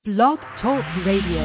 Blog Talk Radio.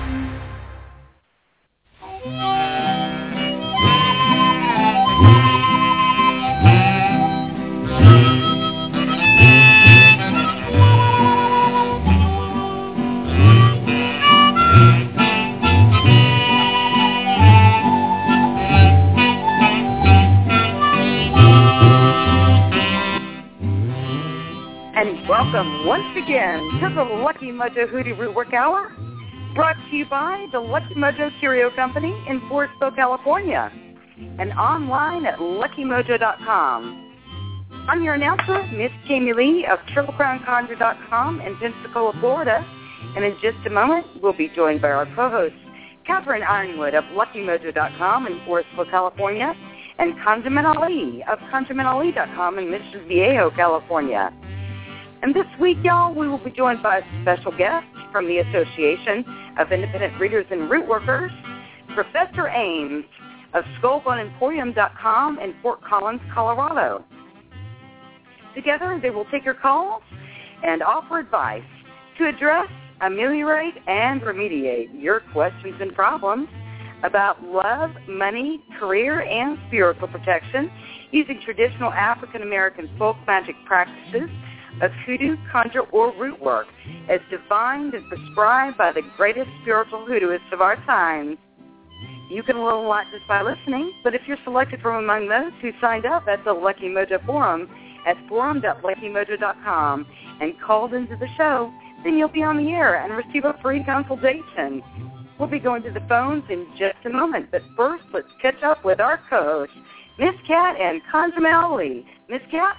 Welcome once again to the Lucky Mojo Hoodoo Rootwork Hour, brought to you by the Lucky Mojo Curio Company in Forestville, California, and online at luckymojo.com. I'm your announcer, Miss Jamie Lee of TripleCrownConjure.com in Pensacola, Florida, and in just a moment we'll be joined by our co-host, Catherine Ironwood of LuckyMojo.com in Forestville, California, and Conjurman Ali of ConjuremanAli.com in Mission Viejo, California. And this week, y'all, we will be joined by a special guest from the Association of Independent Readers and Rootworkers, Professor Ames of SkullBoneEmporium.com in Fort Collins, Colorado. Together, they will take your calls and offer advice to address, ameliorate, and remediate your questions and problems about love, money, career, and spiritual protection using traditional African-American folk magic practices of hoodoo, conjure, or root work, as defined and prescribed by the greatest spiritual hoodooists of our times. You can learn a lot just by listening, but if you're selected from among those who signed up at the Lucky Mojo Forum at forum.luckymojo.com and called into the show, then you'll be on the air and receive a free consultation. We'll be going to the phones in just a moment, but first, let's catch up with our co-hosts, Miss Cat and Conjurman Ali. Miss Cat?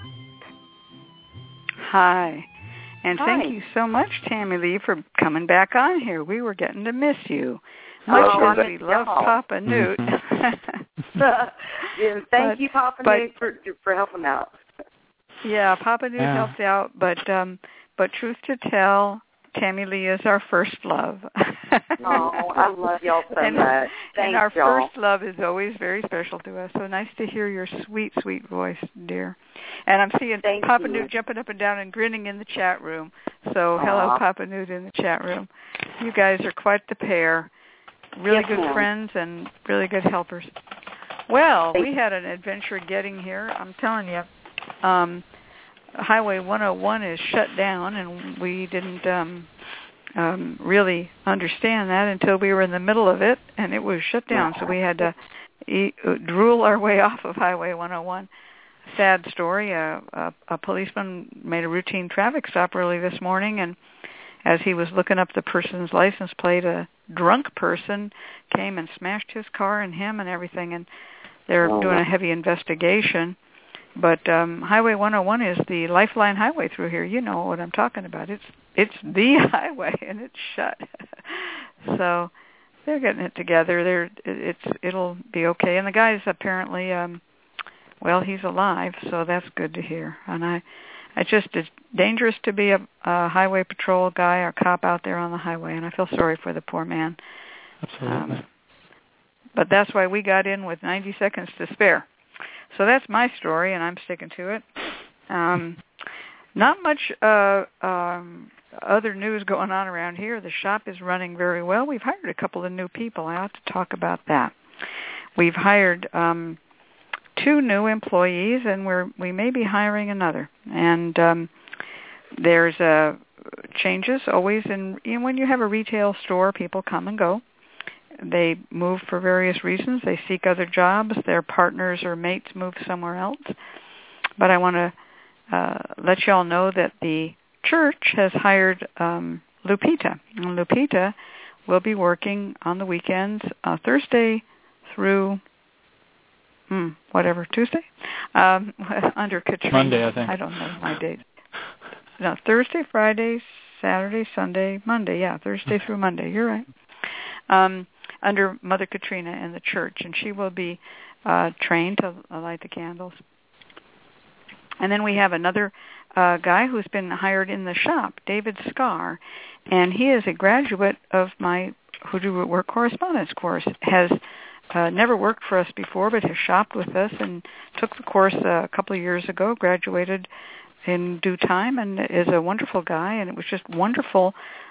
Hi, and Hi. Thank you so much, Tammy Lee, for coming back on here. We were getting to miss you, much as we love Papa Newt. Thank you, Papa Newt, for helping out. Yeah, Papa Newt helps out, but truth to tell, Tammy Lee is our first love. Oh, I love y'all so much. Thanks, and our y'all. first love is always very special to us. So nice to hear your sweet, sweet voice, dear. And I'm seeing Papa Newt jumping up and down and grinning in the chat room. So hello, Papa Newt in the chat room. You guys are quite the pair. Really good friends and really good helpers. Well, we had an adventure getting here. I'm telling you. Highway 101 is shut down, and we didn't really understand that until we were in the middle of it, and it was shut down. So we had to drool our way off of Highway 101. Sad story. A policeman made a routine traffic stop early this morning, and as he was looking up the person's license plate, a drunk person came and smashed his car and him and everything, and they're doing a heavy investigation. But Highway 101 is the lifeline highway through here. You know what I'm talking about. It's the highway, and it's shut. So they're getting it together. It'll be okay. And the guy's apparently, he's alive, so that's good to hear. And it's dangerous to be a highway patrol guy or cop out there on the highway, and I feel sorry for the poor man. Absolutely. But that's why we got in with 90 seconds to spare. So that's my story, and I'm sticking to it. Not much other news going on around here. The shop is running very well. We've hired a couple of new people. I ought to talk about that. We've hired 2 new employees, and we may be hiring another. And there's changes always. When you have a retail store, people come and go. They move for various reasons. They seek other jobs. Their partners or mates move somewhere else. But I want to let you all know that the church has hired Lupita. And Lupita will be working on the weekends, Thursday through, Tuesday? Under Katrina. Monday, I think. I don't know my date. No, Thursday, Friday, Saturday, Sunday, Monday. Yeah, Thursday through Monday. You're right. Under Mother Katrina in the church, and she will be trained to light the candles. And then we have another guy who's been hired in the shop, David Scarr, and he is a graduate of my Hoodoo Rootwork Correspondence course, has never worked for us before, but has shopped with us and took the course a couple of years ago, graduated in due time, and is a wonderful guy, and it was just wonderful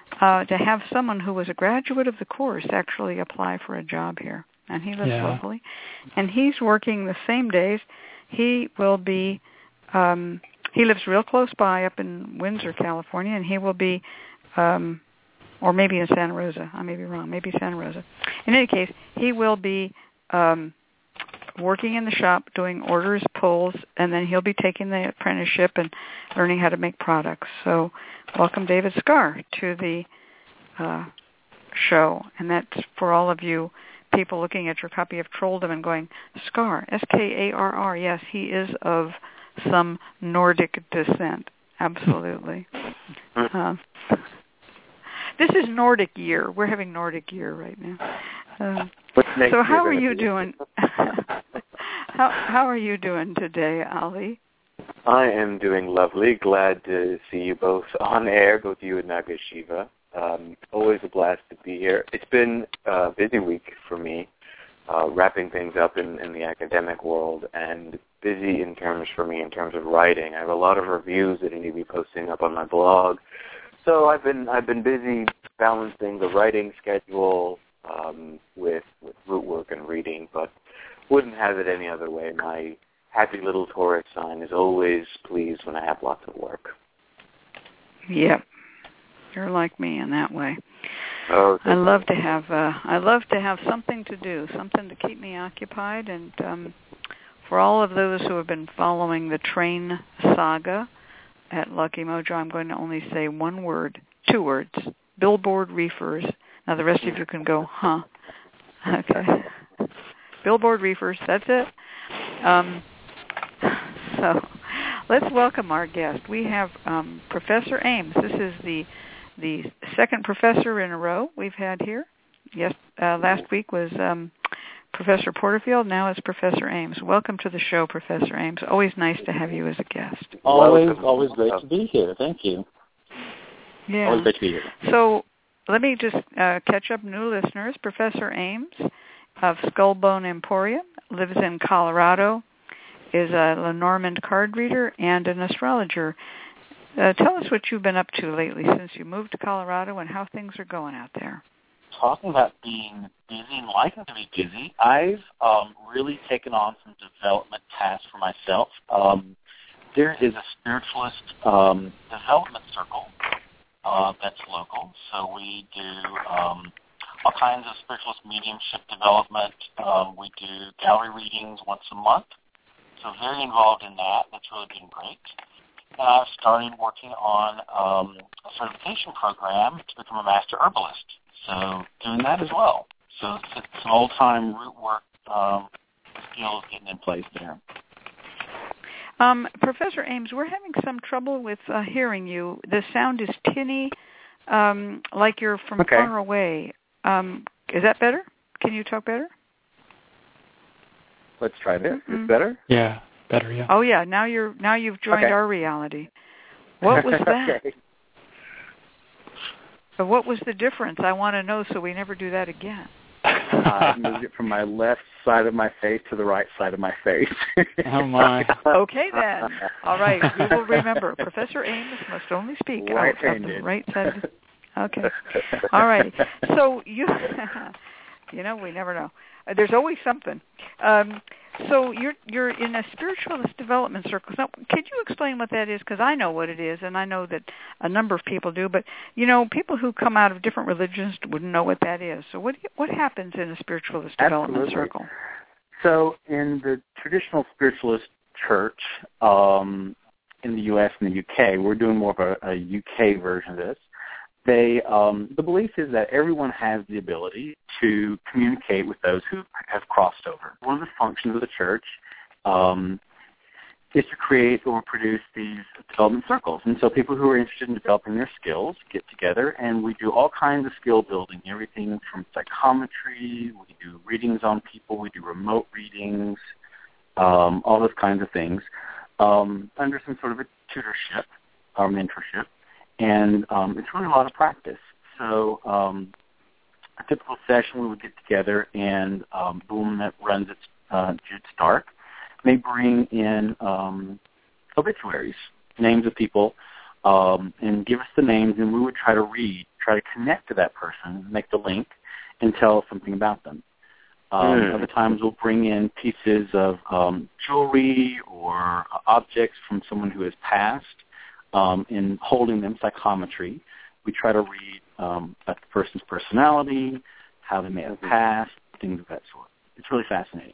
to have someone who was a graduate of the course actually apply for a job here. And he lives locally. And he's working the same days. He will be, he lives real close by up in Windsor, California, and he will be, or maybe in Santa Rosa. I may be wrong. Maybe Santa Rosa. In any case, he will be working in the shop doing orders, pulls, and then he'll be taking the apprenticeship and learning how to make products. So welcome David Scarr to the show. And that's for all of you people looking at your copy of Trolldom and going, Scarr, S-K-A-R-R, yes, he is of some Nordic descent. Absolutely. This is Nordic year. We're having Nordic year right now. So how are you doing? How are you doing today, Ali? I am doing lovely. Glad to see you both on air, both you and Nagashiva. Always a blast to be here. It's been a busy week for me, wrapping things up in the academic world, and busy in terms of writing. I have a lot of reviews that I need to be posting up on my blog. So I've been busy balancing the writing schedule with root work and reading, but wouldn't have it any other way. My happy little Taurus sign is always pleased when I have lots of work. Yep, you're like me in that way. Oh, I love to have something to do, something to keep me occupied, and for all of those who have been following the train saga at Lucky Mojo, I'm going to only say two words, billboard reefers. Now the rest of you can go, huh? Okay. Billboard reefers, that's it. So let's welcome our guest. We have Professor Ames. This is the second professor in a row we've had here. Yes, last week was Professor Porterfield. Now it's Professor Ames. Welcome to the show, Professor Ames. Always nice to have you as a guest. Always great to be here. Thank you. Yeah. Always great to be here. So let me just catch up new listeners. Professor Ames of Skullbone Emporium lives in Colorado, is a Lenormand card reader and an astrologer. Tell us what you've been up to lately since you moved to Colorado and how things are going out there. Talking about being busy and liking to be busy, I've really taken on some development tasks for myself. There is a spiritualist development circle that's local, so we do all kinds of spiritualist mediumship development. We do gallery readings once a month, so very involved in that. That's really been great. And I've started working on a certification program to become a master herbalist, so doing that as well. So it's an old-time root work skills getting in place there. Professor Ames, we're having some trouble with hearing you. The sound is tinny, like you're from far away. Is that better? Can you talk better? Let's try this. Mm-hmm. Is better? Yeah, better. Yeah. Oh yeah. Now you've joined our reality. What was that? Okay. So what was the difference? I want to know so we never do that again. I moved it from my left side of my face to the right side of my face. Oh, my. Okay, then. All right. We will remember. Professor Ames must only speak out of the right side. Okay. All right. So you we never know. There's always something. So you're in a spiritualist development circle. Now, could you explain what that is? Because I know what it is, and I know that a number of people do. But people who come out of different religions wouldn't know what that is. So what happens in a spiritualist development circle? So in the traditional spiritualist church in the U.S. and the U.K., we're doing more of a U.K. version of this. The belief is that everyone has the ability to communicate with those who have crossed over. One of the functions of the church is to create or produce these development circles. And so people who are interested in developing their skills get together, and we do all kinds of skill building, everything from psychometry, we do readings on people, we do remote readings, all those kinds of things, under some sort of a tutorship or mentorship. And it's really a lot of practice. So a typical session we would get together, and the woman that runs it, Jude Stark, may bring in obituaries, names of people, and give us the names, and we would try try to connect to that person, make the link, and tell something about them. Other times we'll bring in pieces of jewelry or objects from someone who has passed, in holding them, psychometry. We try to read about the person's personality, how they may have passed, things of that sort. It's really fascinating.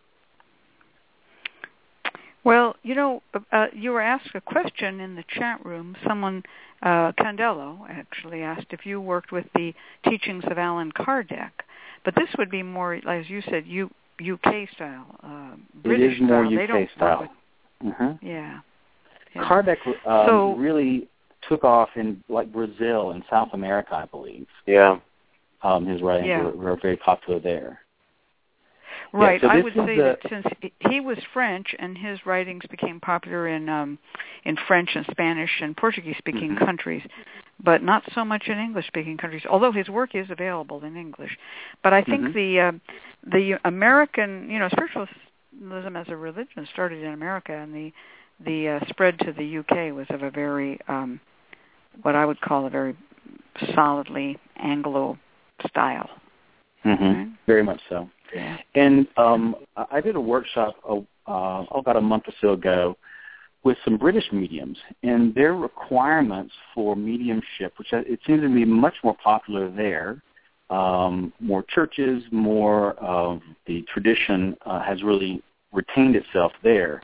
Well, you were asked a question in the chat room. Someone, Candello, actually asked if you worked with the teachings of Allan Kardec. But this would be more, as you said, UK style, British style. It is more UK style. Yeah. Kardec really took off in like Brazil and South America, I believe. Yeah. His writings were very popular there. Right. Yeah, so I would say that since he was French and his writings became popular in French and Spanish and Portuguese-speaking countries, but not so much in English-speaking countries, although his work is available in English. But I think the American, spiritualism as a religion started in America, and the spread to the UK was of a very, what I would call a very solidly Anglo style. Right? Very much so. Yeah. And I did a workshop about a month or so ago with some British mediums, and their requirements for mediumship, which it seems to be much more popular there, more churches, more of the tradition has really retained itself there.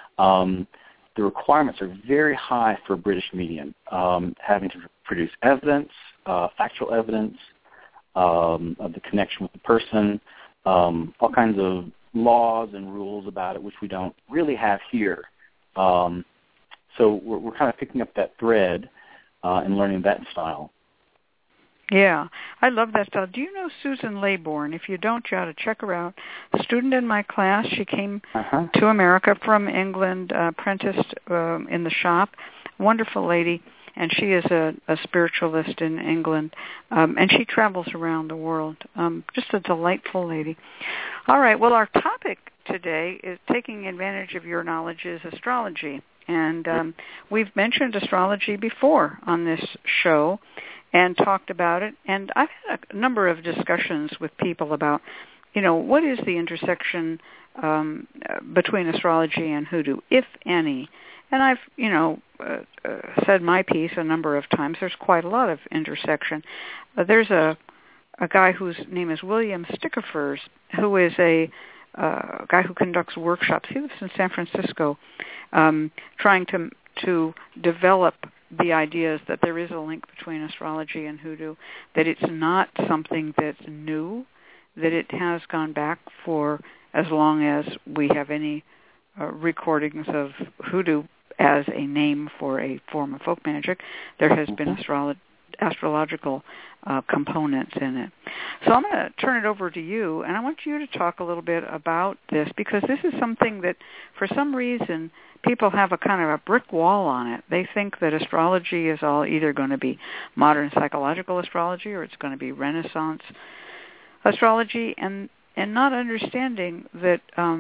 The requirements are very high for a British medium, having to produce evidence, factual evidence of the connection with the person, all kinds of laws and rules about it, which we don't really have here. So we're kind of picking up that thread and learning that style. Yeah, I love that style. Do you know Susan Laybourne? If you don't, you ought to check her out. A student in my class. She came to America from England, apprenticed in the shop. Wonderful lady. And she is a spiritualist in England, and she travels around the world. Just a delightful lady. All right, well, our topic today is taking advantage of your knowledge is astrology. And we've mentioned astrology before on this show and talked about it. And I've had a number of discussions with people about, what is the intersection between astrology and hoodoo, if any. And I've, said my piece a number of times. There's quite a lot of intersection. There's a guy whose name is William Stickefers, who is a guy who conducts workshops. He lives in San Francisco, trying to develop the ideas that there is a link between astrology and hoodoo, that it's not something that's new, that it has gone back for as long as we have any recordings of hoodoo as a name for a form of folk magic. There has been astrological components in it. So I'm going to turn it over to you, and I want you to talk a little bit about this, because this is something that, for some reason, people have a kind of a brick wall on it. They think that astrology is all either going to be modern psychological astrology or it's going to be Renaissance astrology, and not understanding that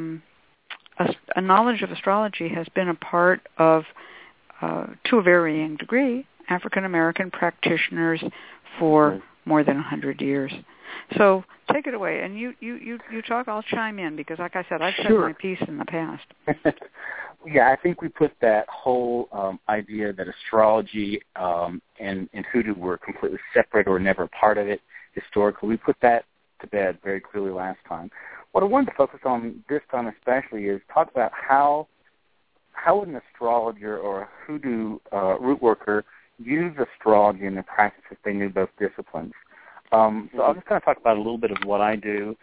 a knowledge of astrology has been a part of, to a varying degree, African American practitioners for more than 100 years. So take it away, and you talk. I'll chime in because, like I said, I've said my piece in the past. Yeah, I think we put that whole idea that astrology and hoodoo were completely separate or never part of it historically. We put that to bed very clearly last time. What I wanted to focus on this time especially is talk about how would an astrologer or a hoodoo root worker use astrology in their practice if they knew both disciplines. So I'll just kind of talk about a little bit of what I do.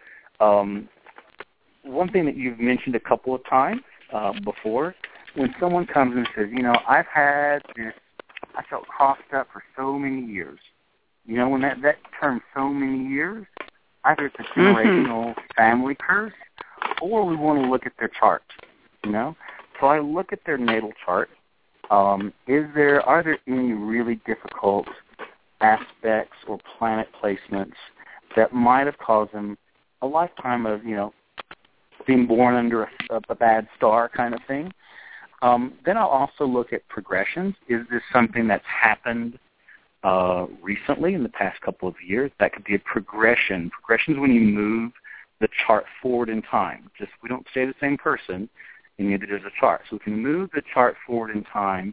One thing that you've mentioned a couple of times before, when someone comes and says, I've had this, I felt crossed up for so many years. When that term so many years, either it's a generational family curse or we want to look at their chart, So I look at their natal chart. Are there any really difficult aspects or planet placements that might have caused them a lifetime of, being born under a bad star kind of thing? Then I'll also look at progressions. Is this something that's happened recently in the past couple of years. That could be a progression. Progression is when you move the chart forward in time. Just we don't stay the same person, and neither does the chart. So we can move the chart forward in time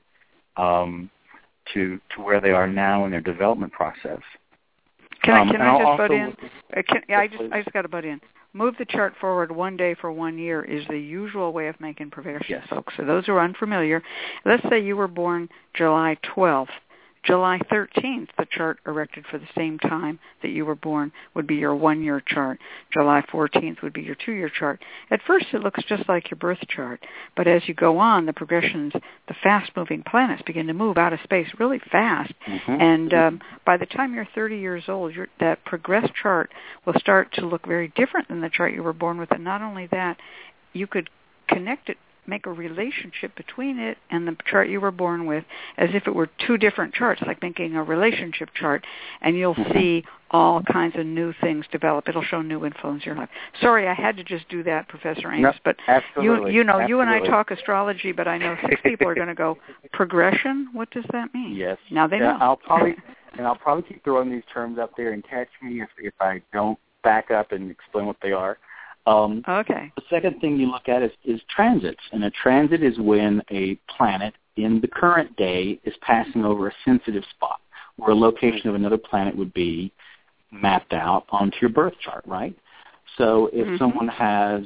to where they are now in their development process. Can I just butt in? I just got to butt in. Move the chart forward one day for 1 year is the usual way of making progressions, folks. So those who are unfamiliar, let's say you were born July 12th. July 13th, the chart erected for the same time that you were born would be your 1-year chart. July 14th would be your 2-year chart. At first, it looks just like your birth chart, but as you go on, the progressions, the fast-moving planets begin to move out of space really fast, and by the time you're 30 years old, that progressed chart will start to look very different than the chart you were born with, and not only that, you could connect it, make a relationship between it and the chart you were born with as if it were two different charts, like making a relationship chart, and you'll see all kinds of new things develop. It'll show new influence in your life. Sorry, I had to just do that, Professor Ames, but absolutely. you and I talk astrology, but I know 6 people are going to go, progression? What does that mean? Yes. Now they know. I'll probably keep throwing these terms up there and catch me if I don't back up and explain what they are. Okay. The second thing you look at is transits, and a transit is when a planet in the current day is passing over a sensitive spot where a location of another planet would be mapped out onto your birth chart, right? So if someone has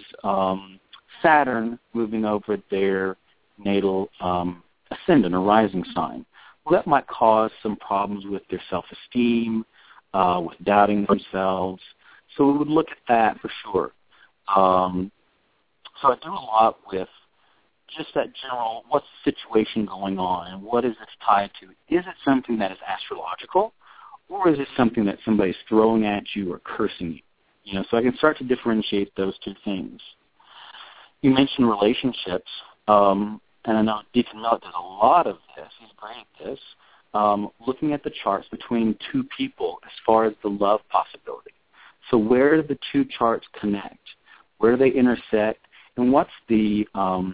Saturn moving over their natal ascendant or rising sign, well, that might cause some problems with their self-esteem, with doubting themselves. So we would look at that for sure. So I do a lot with just that general, what's the situation going on and what is this tied to? Is it something that is astrological, or is it something that somebody's throwing at you or cursing you? So I can start to differentiate those two things. You mentioned relationships, and I know Deacon Miller does a lot of this. He's great at this, looking at the charts between two people as far as the love possibility. So where do the two charts connect? Where do they intersect, and what's the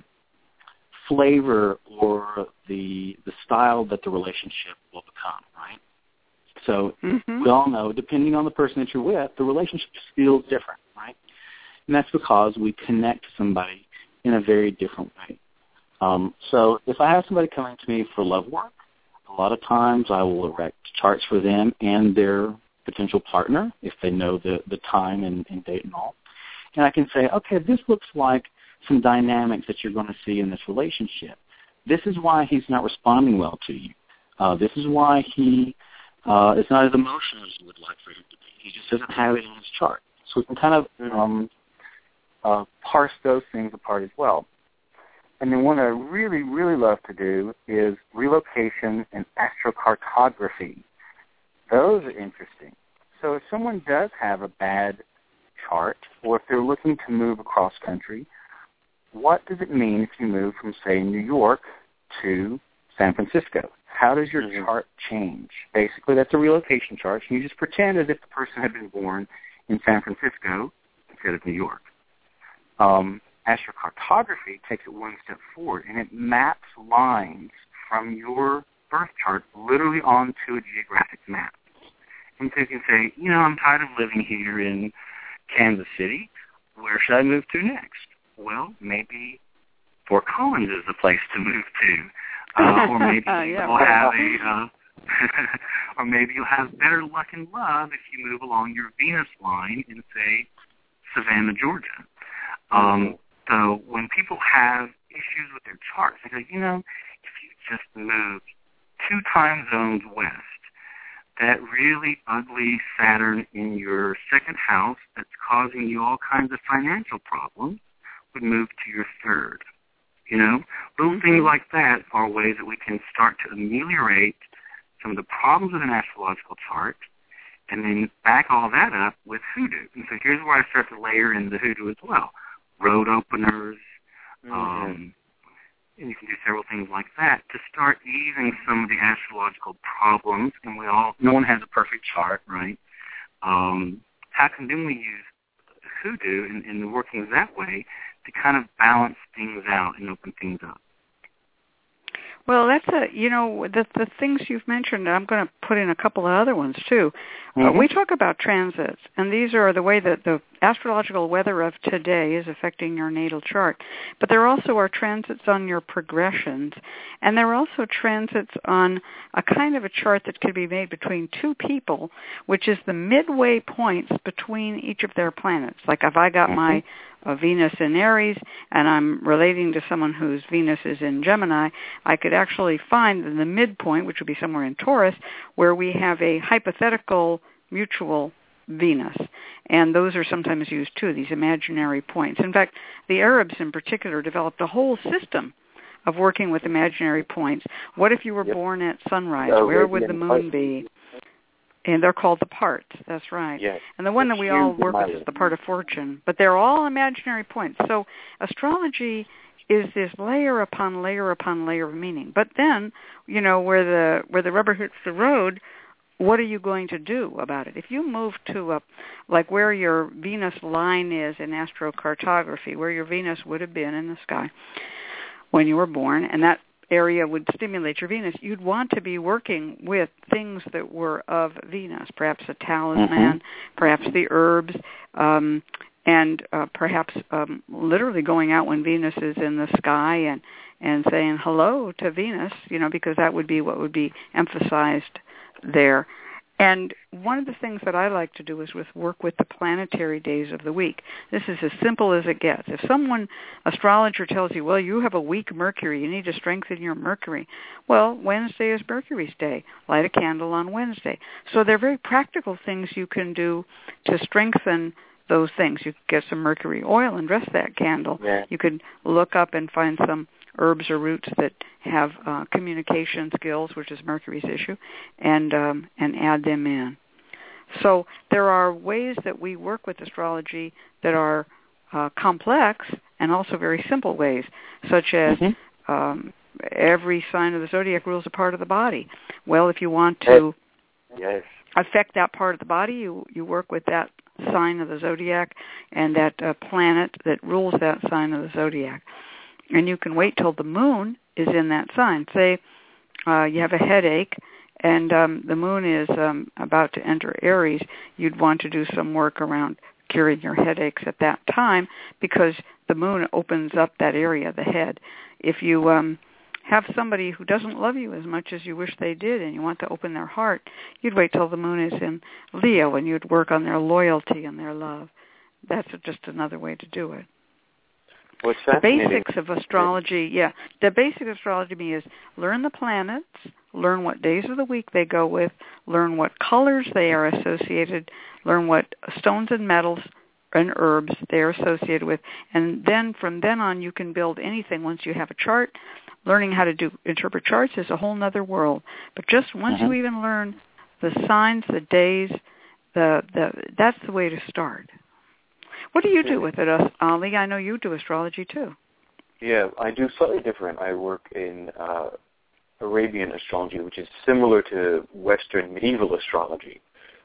flavor or the style that the relationship will become, right? So we all know, depending on the person that you're with, the relationship just feels different, right? And that's because we connect to somebody in a very different way. So if I have somebody coming to me for love work, a lot of times I will erect charts for them and their potential partner, if they know the time and date and all. And I can say, okay, this looks like some dynamics that you're going to see in this relationship. This is why he's not responding well to you. This is why he is not as emotional as you would like for him to be. He just doesn't have it in his chart. So we can kind of parse those things apart as well. And then one that I really, really love to do is relocation and astrocartography. Those are interesting. So if someone does have a bad chart, or if they're looking to move across country, what does it mean if you move from, say, New York to San Francisco? How does your chart change? Basically, that's a relocation chart. You just pretend as if the person had been born in San Francisco instead of New York. Astrocartography takes it one step forward, and it maps lines from your birth chart literally onto a geographic map. And so you can say, I'm tired of living here in Kansas City. Where should I move to next? Well, maybe Fort Collins is the place to move to, or maybe you'll have or maybe you'll have better luck and love if you move along your Venus line in, say, Savannah, Georgia. So when people have issues with their charts, they go, if you just moved 2 time zones west, that really ugly Saturn in your second house that's causing you all kinds of financial problems would move to your third. Little things like that are ways that we can start to ameliorate some of the problems with an astrological chart and then back all that up with hoodoo. And so here's where I start to layer in the hoodoo as well. Road openers, and you can do several things like that to start easing some of the astrological problems. And no one has a perfect chart, right? How can then we use hoodoo and the workings that way to kind of balance things out and open things up? Well, that's the things you've mentioned, I'm going to put in a couple of other ones, too. We talk about transits, and these are the way that the astrological weather of today is affecting your natal chart. But there also are transits on your progressions, and there are also transits on a kind of a chart that could be made between two people, which is the midway points between each of their planets. Like if I got my Venus in Aries, and I'm relating to someone whose Venus is in Gemini, I could actually find the midpoint, which would be somewhere in Taurus, where we have a hypothetical mutual Venus. And those are sometimes used too, these imaginary points. In fact, the Arabs in particular developed a whole system of working with imaginary points. What if you were born at sunrise? Where would the moon be? And they're called the parts. That's right. Yes. And the one that we all work with is the part of fortune. But they're all imaginary points. So astrology is this layer upon layer upon layer of meaning. But then, where the rubber hits the road, what are you going to do about it? If you move to like where your Venus line is in astrocartography, where your Venus would have been in the sky when you were born, and that area would stimulate your Venus, you'd want to be working with things that were of Venus, perhaps a talisman, perhaps the herbs, and perhaps literally going out when Venus is in the sky and saying hello to Venus, because that would be what would be emphasized there. And one of the things that I like to do is work with the planetary days of the week. This is as simple as it gets. If astrologer tells you, well, you have a weak Mercury, you need to strengthen your Mercury. Well, Wednesday is Mercury's day. Light a candle on Wednesday. So they're very practical things you can do to strengthen those things. You could get some Mercury oil and dress that candle. Yeah. You could look up and find some herbs or roots that have communication skills, which is Mercury's issue, and add them in. So there are ways that we work with astrology that are complex and also very simple ways, such as every sign of the zodiac rules a part of the body. Well, if you want to affect that part of the body, you work with that sign of the zodiac and that planet that rules that sign of the zodiac. And you can wait till the moon is in that sign. Say you have a headache and the moon is about to enter Aries. You'd want to do some work around curing your headaches at that time because the moon opens up that area, the head. If you have somebody who doesn't love you as much as you wish they did and you want to open their heart, you'd wait till the moon is in Leo and you'd work on their loyalty and their love. That's just another way to do it. The basics of astrology, the basic of astrology to me is learn the planets, learn what days of the week they go with, learn what colors they are associated, learn what stones and metals and herbs they are associated with, and then from then on you can build anything once you have a chart. Learning how to interpret charts is a whole other world. But just once you even learn the signs, the days, that's the way to start. What do you do with it, Ali? I know you do astrology too. Yeah, I do slightly different. I work in Arabian astrology, which is similar to Western medieval astrology.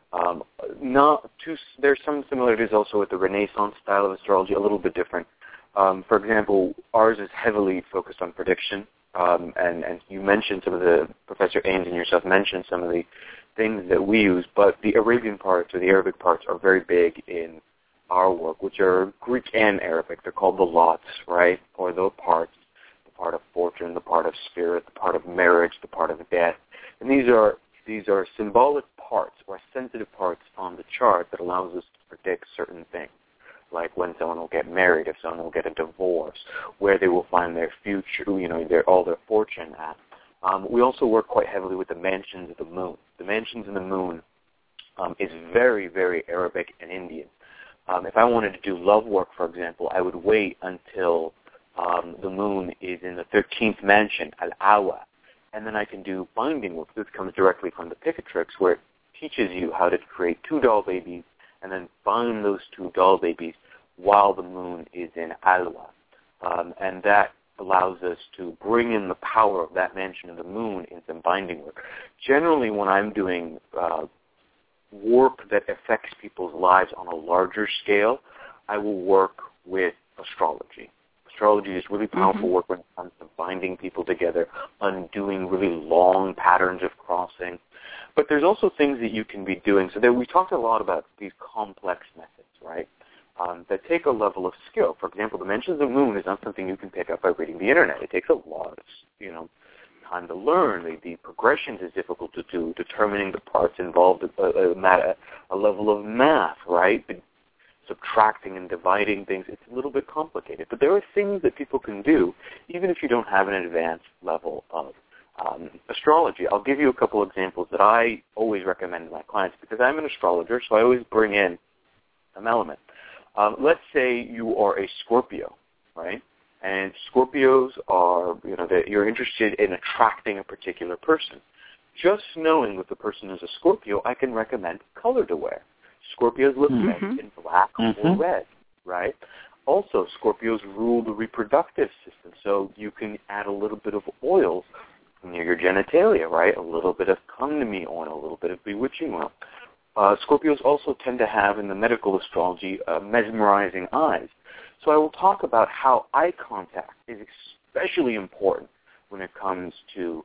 There's some similarities also with the Renaissance style of astrology, a little bit different. For example, ours is heavily focused on prediction, and you mentioned some of Professor Ames and yourself mentioned some of the things that we use, but the Arabian parts or the Arabic parts are very big in our work, which are Greek and Arabic. They're called the lots, right? Or the parts, the part of fortune, the part of spirit, the part of marriage, the part of death. And these are symbolic parts or sensitive parts on the chart that allows us to predict certain things, like when someone will get married, if someone will get a divorce, where they will find their future, all their fortune at. We also work quite heavily with the mansions of the moon. The mansions in the moon is very, very Arabic and Indian. If I wanted to do love work, for example, I would wait until the moon is in the 13th mansion, Al-Awa, and then I can do binding work. This comes directly from the Picatrix, where it teaches you how to create 2 doll babies and then bind those 2 doll babies while the moon is in Alwa. And that allows us to bring in the power of that mansion of the moon in some binding work. Generally, when I'm doing work that affects people's lives on a larger scale, I will work with astrology. Astrology is really powerful work when it comes to binding people together, undoing really long patterns of crossing. But there's also things that you can be doing. So we talked a lot about these complex methods, right, that take a level of skill. For example, the mentions of the moon is not something you can pick up by reading the Internet. It takes a lot of, time to learn. The progressions is difficult to do. Determining the parts involved a level of math, right? Subtracting and dividing things, it's a little bit complicated. But there are things that people can do, even if you don't have an advanced level of astrology. I'll give you a couple examples that I always recommend to my clients because I'm an astrologer, so I always bring in some element. Let's say you are a Scorpio, right? And Scorpios are, that you're interested in attracting a particular person. Just knowing that the person is a Scorpio, I can recommend color to wear. Scorpios look best in black or red, right? Also, Scorpios rule the reproductive system, so you can add a little bit of oils near your genitalia, right? A little bit of come to me oil, a little bit of bewitching oil. Scorpios also tend to have, in the medical astrology, mesmerizing eyes. So I will talk about how eye contact is especially important when it comes to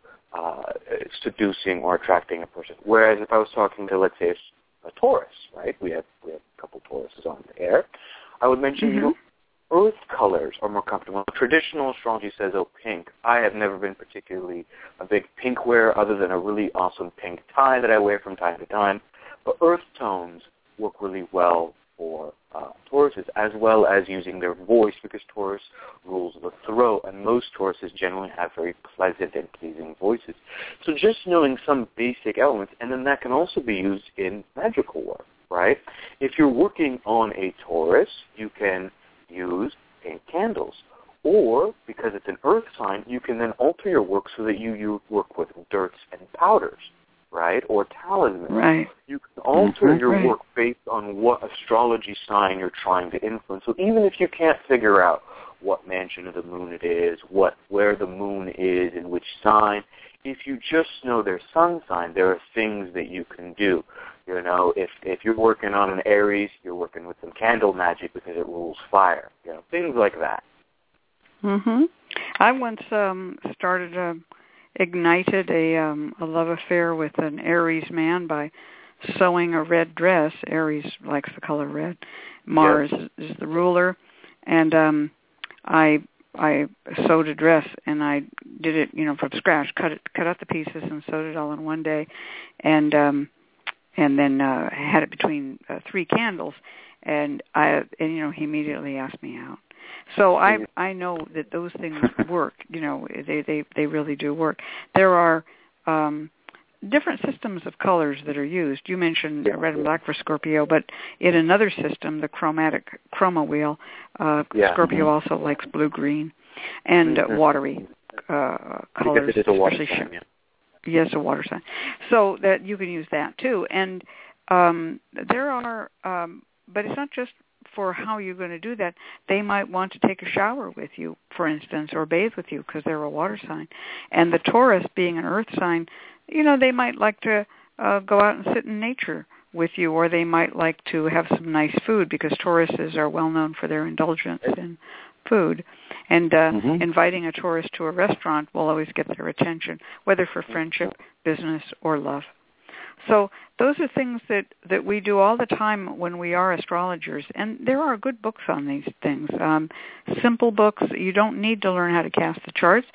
seducing or attracting a person. Whereas if I was talking to, let's say, a Taurus, right? We have a couple Tauruses on the air. I would mention, earth colors are more comfortable. Traditional astrology says, pink. I have never been particularly a big pink wearer other than a really awesome pink tie that I wear from time to time. But earth tones work really well for Tauruses, as well as using their voice, because Taurus rules the throat, and most Tauruses generally have very pleasant and pleasing voices. So just knowing some basic elements, and then that can also be used in magical work, right? If you're working on a Taurus, you can use pink candles. Or, because it's an earth sign, you can then alter your work so that you work with dirts and powders, right? Or talismans. Right. You can alter your work based on what astrology sign you're trying to influence. So even if you can't figure out what mansion of the moon it is, where the moon is, in which sign, if you just know their sun sign, there are things that you can do. If you're working on an Aries, you're working with some candle magic because it rules fire. Things like that. I once ignited a love affair with an Aries man by sewing a red dress. Aries likes the color red. Mars is the ruler, and I sewed a dress, and I did it, from scratch. Cut out the pieces and sewed it all in one day, and then had it between 3 candles, and he immediately asked me out. So I know that those things work. They really do work. There are different systems of colors that are used. You mentioned red and black for Scorpio, but in another system, the chroma wheel, Scorpio also likes blue-green and watery colors. Because it is a water sign, Yes, a water sign. So that you can use that too. And there are, but it's not just for how you're going to do that. They might want to take a shower with you, for instance, or bathe with you because they're a water sign. And the Taurus, being an earth sign, they might like to go out and sit in nature with you, or they might like to have some nice food because Tauruses are well known for their indulgence in food. And inviting a Taurus to a restaurant will always get their attention, whether for friendship, business, or love. So those are things that we do all the time when we are astrologers, and there are good books on these things. Simple books. You don't need to learn how to cast the charts.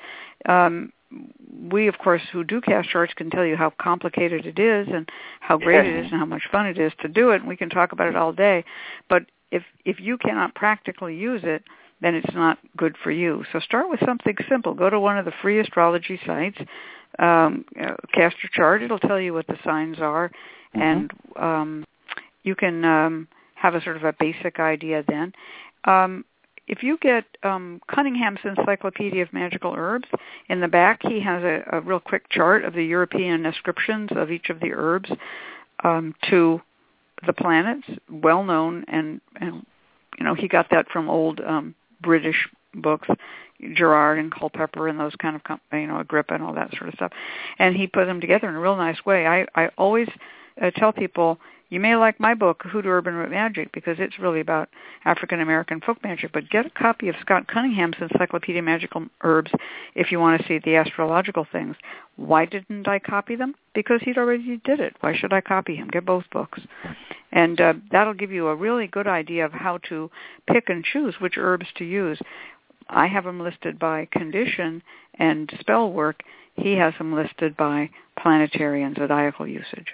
We, of course, who do cast charts can tell you how complicated it is and how great it is and how much fun it is to do it, and we can talk about it all day. But if you cannot practically use it, then it's not good for you. So start with something simple. Go to one of the free astrology sites, cast your chart. It'll tell you what the signs are, and you can have a sort of a basic idea then. If you get Cunningham's Encyclopedia of Magical Herbs, in the back he has a real quick chart of the European ascriptions of each of the herbs to the planets, well known, and he got that from old British books, Gerard and Culpeper and those kind of, Agrippa and all that sort of stuff. And he put them together in a real nice way. I always tell people You may like my book, Hoodoo Urban Root Magic, because it's really about African American folk magic, but get a copy of Scott Cunningham's Encyclopedia of Magical Herbs if you want to see the astrological things. Why didn't I copy them? Because he'd already did it. Why should I copy him? Get both books. And that'll give you a really good idea of how to pick and choose which herbs to use. I have them listed by condition and spell work. He has them listed by planetary and zodiacal usage.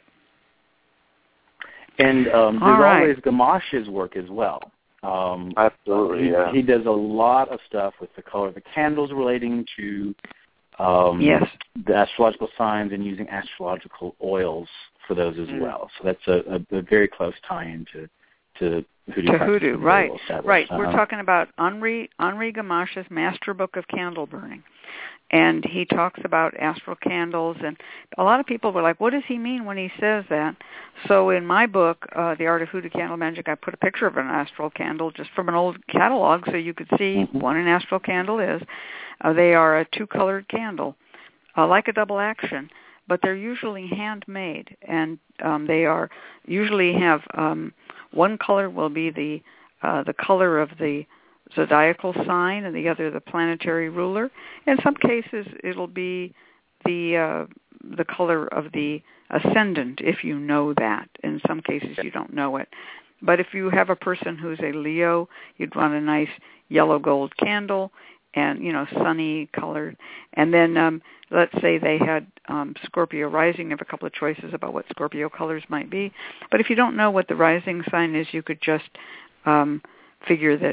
And there's always Gamash's work as well. Absolutely, yeah. He does a lot of stuff with the color of the candles relating to the astrological signs and using astrological oils for those as well. So that's a very close tie-in to hoodoo, right. Right. We're talking about Henri Gamash's Master Book of Candle Burning. And he talks about astral candles, and a lot of people were like, what does he mean when he says that? So in my book, The Art of Hoodoo Candle Magic, I put a picture of an astral candle just from an old catalog so you could see what an astral candle is. They are a two-colored candle, like a double action, but they're usually handmade, and they are usually have one color will be the color of the zodiacal sign, and the other the planetary ruler. In some cases, it'll be the color of the ascendant, if you know that. In some cases, you don't know it. But if you have a person who's a Leo, you'd want a nice yellow gold candle, and sunny colored. And then let's say they had Scorpio rising. You have a couple of choices about what Scorpio colors might be. But if you don't know what the rising sign is, you could just figure that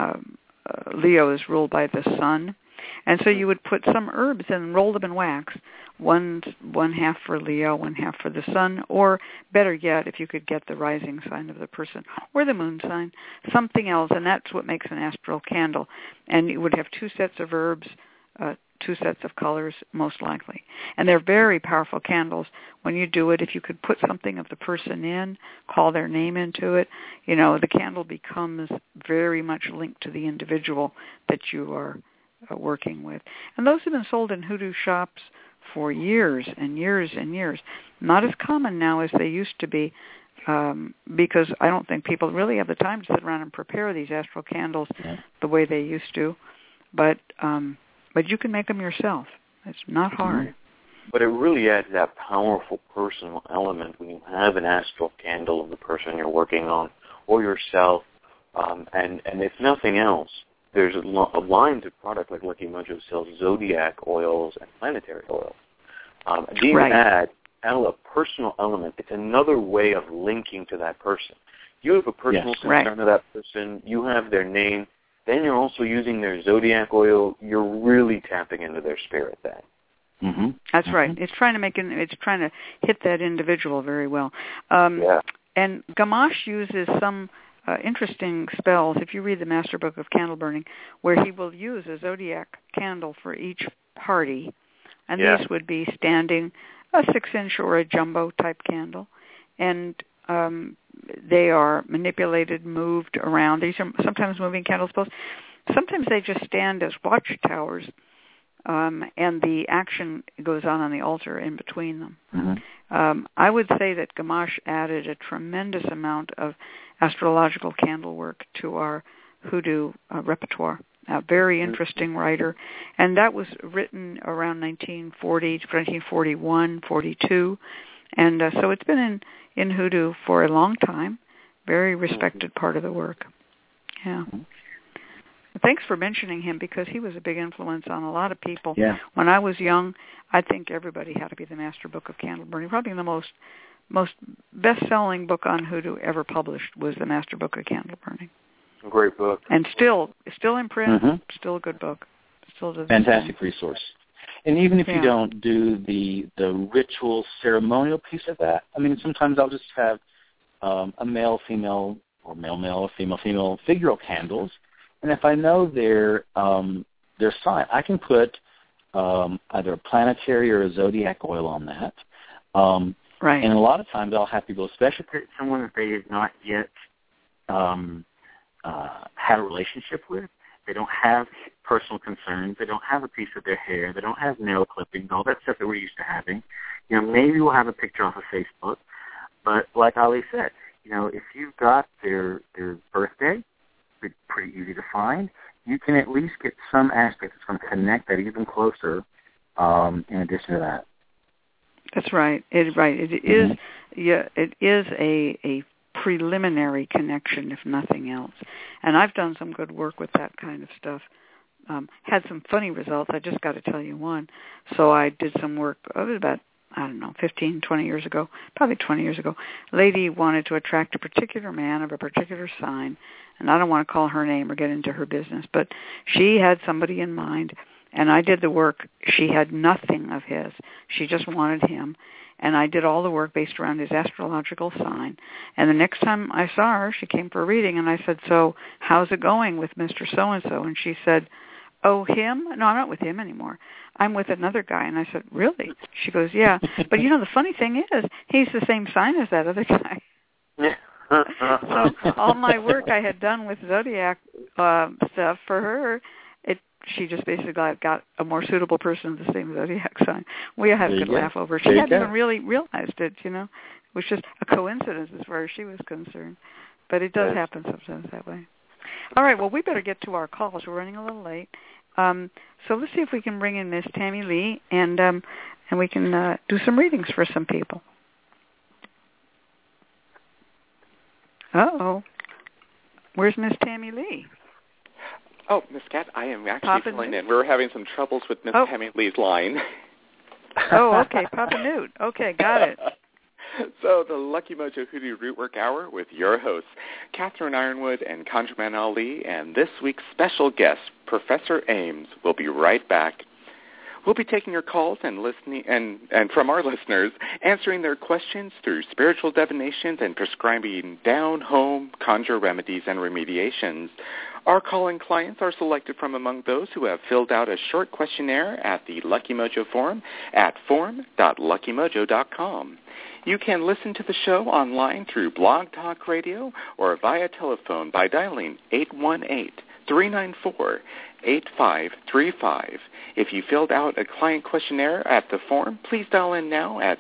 Leo is ruled by the sun. And so you would put some herbs and roll them in wax, one half for Leo, one half for the sun, or better yet, if you could get the rising sign of the person, or the moon sign, something else, and that's what makes an astral candle. And you would have two sets of herbs, two sets of colors, most likely. And they're very powerful candles. When you do it, if you could put something of the person in, call their name into it, the candle becomes very much linked to the individual that you are working with. And those have been sold in hoodoo shops for years and years and years. Not as common now as they used to be, because I don't think people really have the time to sit around and prepare these astral candles the way they used to. But you can make them yourself. It's not hard. But it really adds that powerful personal element when you have an astral candle of the person you're working on or yourself. And if nothing else, there's a line of product like Lucky Mojo sells zodiac oils and planetary oils. These add a personal element. It's another way of linking to that person. You have a personal concern to that person. You have their name. Then you're also using their zodiac oil. You're really tapping into their spirit then. Mm-hmm. That's right. It's trying to hit that individual very well. And Gamache uses some interesting spells. If you read the Master Book of Candle Burning, where he will use a zodiac candle for each party, and these would be standing, a 6-inch or a jumbo type candle, and they are manipulated, moved around. These are sometimes moving candles. Sometimes they just stand as watchtowers, and the action goes on the altar in between them. Mm-hmm. I would say that Gamache added a tremendous amount of astrological candle work to our hoodoo repertoire. A very interesting writer, and that was written around 1940 to 1941, 42, and so it's been in hoodoo for a long time. Very respected part of the work. Yeah. Thanks for mentioning him, because he was a big influence on a lot of people. Yeah. When I was young, I think everybody had to be the Master Book of Candle Burning. Probably the most best-selling book on hoodoo ever published was the Master Book of Candle Burning. Great book. And still in print, still a good book. Still fantastic resource. And even if you don't do the ritual ceremonial piece of that, I mean, sometimes I'll just have a male-female or male-male or female-female figural candles, and if I know their sign, I can put either a planetary or a zodiac oil on that. Right. And a lot of times I'll have people, especially if it's someone that they have not yet had a relationship with, they don't have personal concerns, they don't have a piece of their hair, they don't have nail clippings, all that stuff that we're used to having. Maybe we'll have a picture off of Facebook. But like Ali said, if you've got their birthday, it's pretty easy to find. You can at least get some aspect that's going to connect that even closer. In addition to that, that's right. It is. Yeah, it is a preliminary connection, if nothing else. And I've done some good work with that kind of stuff. Had some funny results. I just got to tell you one. So I did some work. It was about 15, 20 years ago, probably 20 years ago. A lady wanted to attract a particular man of a particular sign, and I don't want to call her name or get into her business, but she had somebody in mind, and I did the work. She had nothing of his. She just wanted him, and I did all the work based around his astrological sign. And the next time I saw her, she came for a reading, and I said, so how's it going with Mr. So-and-so? And she said, oh, him? No, I'm not with him anymore. I'm with another guy. And I said, really? She goes, yeah. But, the funny thing is, he's the same sign as that other guy. So all my work I had done with Zodiac stuff for her, she just basically got a more suitable person of the same Zodiac sign. We had a good laugh over it. She hadn't even really realized it, It was just a coincidence as far as she was concerned. But it does happen sometimes that way. All right, well, we better get to our calls. We're running a little late. So let's see if we can bring in Miss Tammy Lee, and we can do some readings for some people. Uh-oh. Where's Miss Tammy Lee? Oh, Miss Cat, I am actually filling in. We were having some troubles with Miss Tammy Lee's line. Oh, okay, Papa Newt. Okay, got it. So the Lucky Mojo Hoodoo Rootwork Hour with your hosts, Catherine Ironwood and ConjureMan Ali, and this week's special guest, Professor Ames, will be right back. We'll be taking your calls and listening, and from our listeners, answering their questions through spiritual divinations and prescribing down-home conjure remedies and remediations. Our calling clients are selected from among those who have filled out a short questionnaire at the Lucky Mojo forum at forum.luckymojo.com. You can listen to the show online through Blog Talk Radio or via telephone by dialing 818-394-8535. If you filled out a client questionnaire at the forum, please dial in now at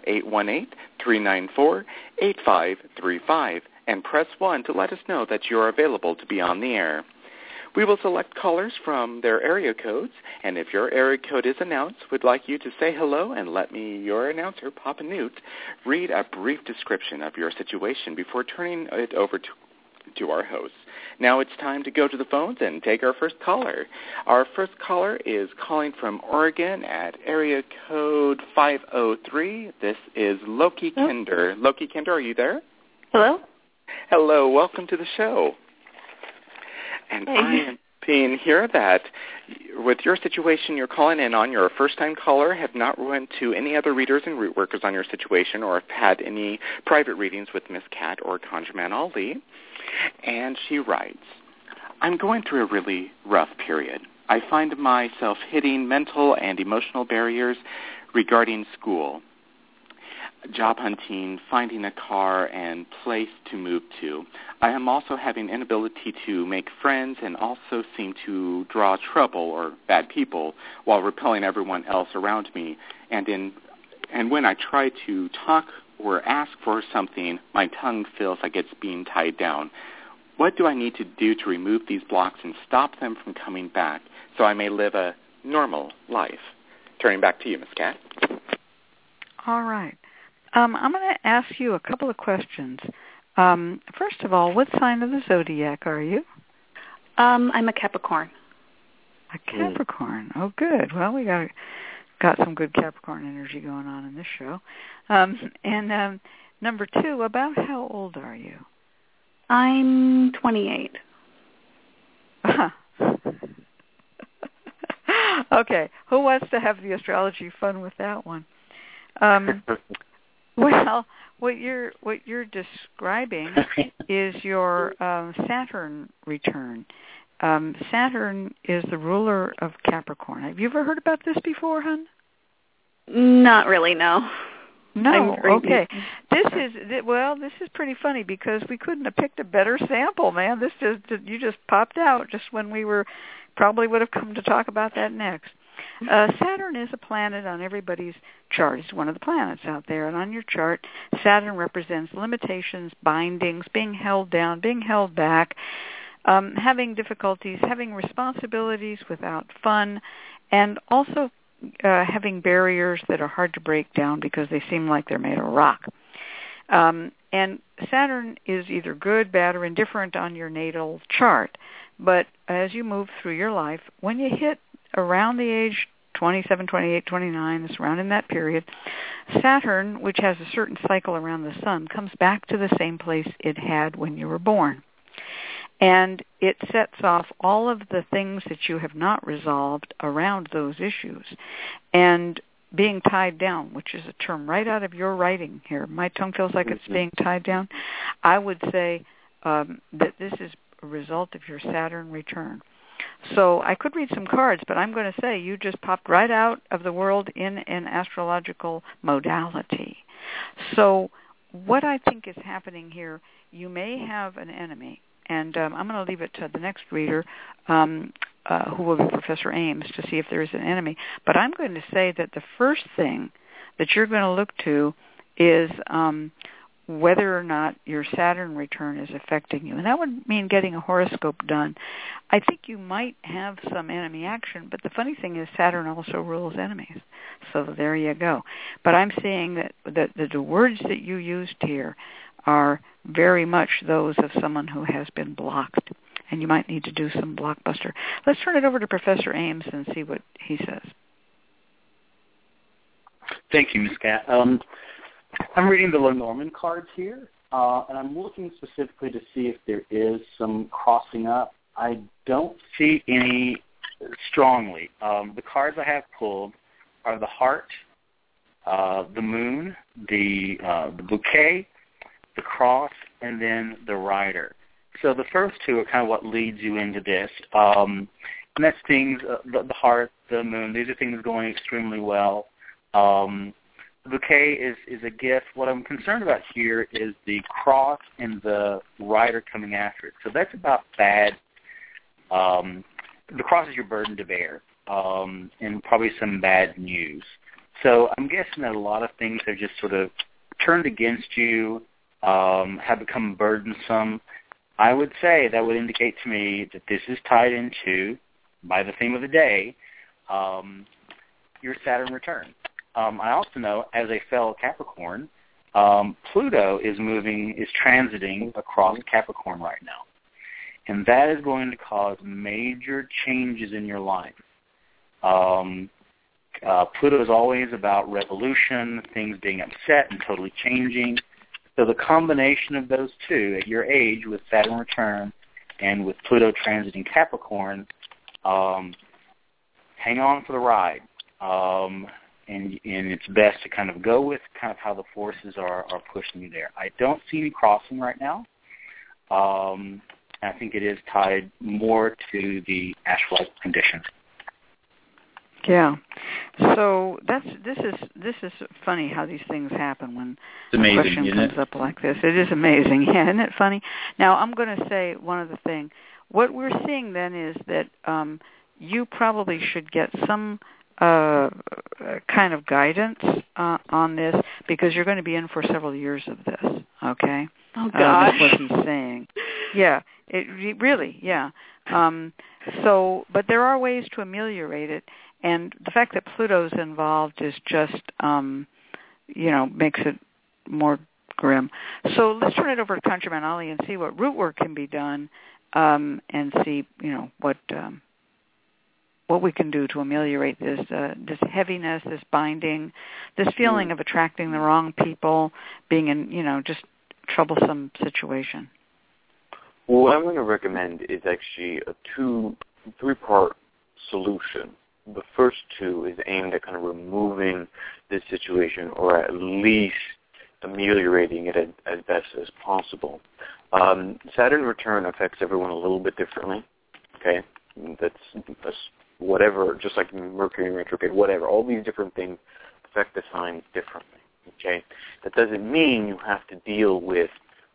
818-394-8535 and press 1 to let us know that you are available to be on the air. We will select callers from their area codes, and if your area code is announced, we'd like you to say hello and let me, your announcer, Papa Newt, read a brief description of your situation before turning it over to our hosts. Now it's time to go to the phones and take our first caller. Our first caller is calling from Oregon at area code 503. This is Loki Kinder. Loki Kinder, are you there? Hello? Hello, welcome to the show. And I am being here that with your situation you're calling in on, you're a first-time caller, have not went to any other readers and root workers on your situation or have had any private readings with Miss Cat or ConjureMan Ali. And she writes, I'm going through a really rough period. I find myself hitting mental and emotional barriers regarding school, job hunting, finding a car, and place to move to. I am also having inability to make friends and also seem to draw trouble or bad people while repelling everyone else around me. And when I try to talk or ask for something, my tongue feels like it's being tied down. What do I need to do to remove these blocks and stop them from coming back so I may live a normal life? Turning back to you, Ms. Cat. All right. I'm going to ask you a couple of questions. First of all, what sign of the zodiac are you? I'm a Capricorn. A Capricorn. Oh, good. Well, we got some good Capricorn energy going on in this show. And number 2, about how old are you? I'm 28. Okay. Who wants to have the astrology fun with that one? Well, what you're describing is your Saturn return. Saturn is the ruler of Capricorn. Have you ever heard about this before, hon? Not really, no. No. Okay. This is pretty funny because we couldn't have picked a better sample, man. You just popped out just when we probably would have come to talk about that next. Saturn is a planet on everybody's chart. It's one of the planets out there. And on your chart, Saturn represents limitations, bindings, being held down, being held back, having difficulties, having responsibilities without fun, and also having barriers that are hard to break down because they seem like they're made of rock. And Saturn is either good, bad, or indifferent on your natal chart. But as you move through your life, when you hit around the age 27, 28, 29, it's around in that period, Saturn, which has a certain cycle around the sun, comes back to the same place it had when you were born. And it sets off all of the things that you have not resolved around those issues. And being tied down, which is a term right out of your writing here. My tongue feels like it's being tied down. I would say that this is a result of your Saturn return. So I could read some cards, but I'm going to say you just popped right out of the world in an astrological modality. So what I think is happening here, you may have an enemy, and I'm going to leave it to the next reader, who will be Professor Ames, to see if there is an enemy. But I'm going to say that the first thing that you're going to look to is whether or not your Saturn return is affecting you. And that would mean getting a horoscope done. I think you might have some enemy action, but the funny thing is Saturn also rules enemies. So there you go. But I'm seeing that the words that you used here are very much those of someone who has been blocked. And you might need to do some blockbuster. Let's turn it over to Professor Ames and see what he says. Thank you, Ms. Cat. I'm reading the Lenormand cards here, and I'm looking specifically to see if there is some crossing up. I don't see any strongly. The cards I have pulled are the heart, the moon, the bouquet, the cross, and then the rider. So the first two are kind of what leads you into this. And that's things, the heart, the moon, these are things going extremely well. The bouquet is a gift. What I'm concerned about here is the cross and the rider coming after it. So that's about bad. The cross is your burden to bear, and probably some bad news. So I'm guessing that a lot of things have just sort of turned against you, have become burdensome. I would say that would indicate to me that this is tied into, by the theme of the day, your Saturn return. I also know, as a fellow Capricorn, Pluto is transiting across Capricorn right now. And that is going to cause major changes in your life. Pluto is always about revolution, things being upset and totally changing. So the combination of those two at your age with Saturn return and with Pluto transiting Capricorn, hang on for the ride. And it's best to kind of go with kind of how the forces are pushing you there. I don't see any crossing right now. I think it is tied more to the astrological conditions. Yeah. So this is funny how these things happen when a question comes up like this. It is amazing. Yeah, isn't it funny? Now I'm going to say one other thing. What we're seeing then is that you probably should get some kind of guidance on this, because you're going to be in for several years of this. Okay. Oh gosh. That's what he's saying. Yeah. It really. Yeah. So, but there are ways to ameliorate it. And the fact that Pluto's involved is just, makes it more grim. So let's turn it over to ConjureMan Ali and see what root work can be done, and see, what we can do to ameliorate this heaviness, this binding, this feeling of attracting the wrong people, being in, just troublesome situation. Well, what I'm going to recommend is actually a three-part solution. The first two is aimed at kind of removing this situation, or at least ameliorating it as best as possible. Saturn return affects everyone a little bit differently. Okay, that's whatever, just like Mercury retrograde, whatever. All these different things affect the signs differently. Okay, that doesn't mean you have to deal with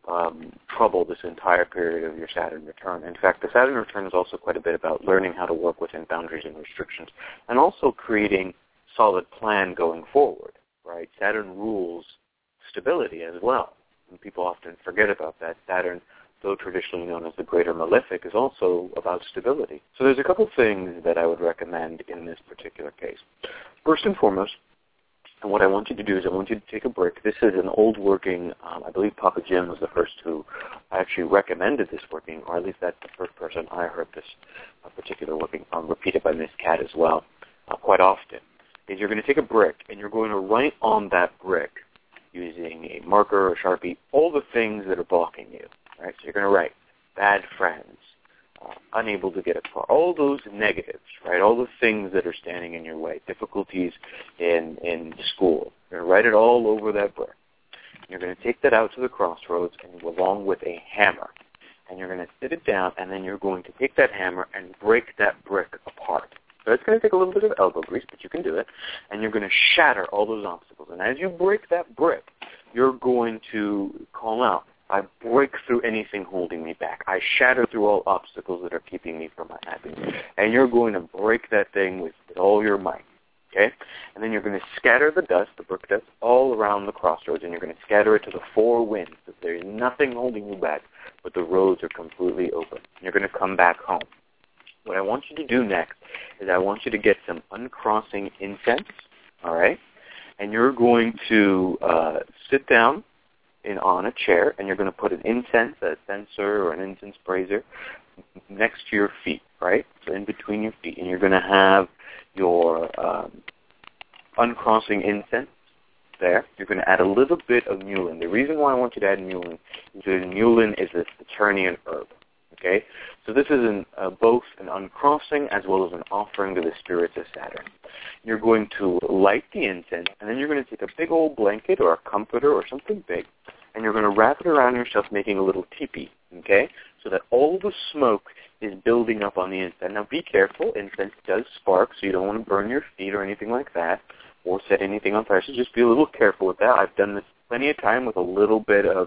trouble this entire period of your Saturn return. In fact, the Saturn return is also quite a bit about learning how to work within boundaries and restrictions, and also creating solid plan going forward, right? Saturn rules stability as well, and people often forget about that. Saturn, though traditionally known as the greater malefic, is also about stability. So there's a couple things that I would recommend in this particular case. First and foremost, and what I want you to do is I want you to take a break. This is an old working, I believe Papa Jim was the first who actually recommended this working, or at least that's the first person I heard this particular working repeated by Miss Cat as well quite often, is you're going to take a brick and you're going to write on that brick using a marker or Sharpie all the things that are blocking you. Right? So you're going to write bad friends, unable to get a car, all those negatives, right? All the things that are standing in your way, difficulties in school. You're going to write it all over that brick. You're going to take that out to the crossroads and along with a hammer. And you're going to sit it down, and then you're going to take that hammer and break that brick apart. So it's going to take a little bit of elbow grease, but you can do it. And you're going to shatter all those obstacles. And as you break that brick, you're going to call out, I break through anything holding me back. I shatter through all obstacles that are keeping me from my happiness. And you're going to break that thing with all your might, okay? And then you're going to scatter the dust, the brick dust, all around the crossroads, and you're going to scatter it to the four winds. So there's nothing holding you back, but the roads are completely open. You're going to come back home. What I want you to do next is I want you to get some uncrossing incense, all right? And you're going to sit down on a chair, and you're going to put an incense, a censer or an incense braiser, next to your feet, right? So in between your feet. And you're going to have your uncrossing incense there. You're going to add a little bit of mullein. The reason why I want you to add mullein is because mullein is a Saturnian herb, okay? So this is both an uncrossing as well as an offering to the spirits of Saturn. You're going to light the incense, and then you're going to take a big old blanket or a comforter or something big, and you're going to wrap it around yourself, making a little teepee, okay, so that all the smoke is building up on the incense. Now, be careful. Incense does spark, so you don't want to burn your feet or anything like that or set anything on fire, so just be a little careful with that. I've done this plenty of time with a little bit of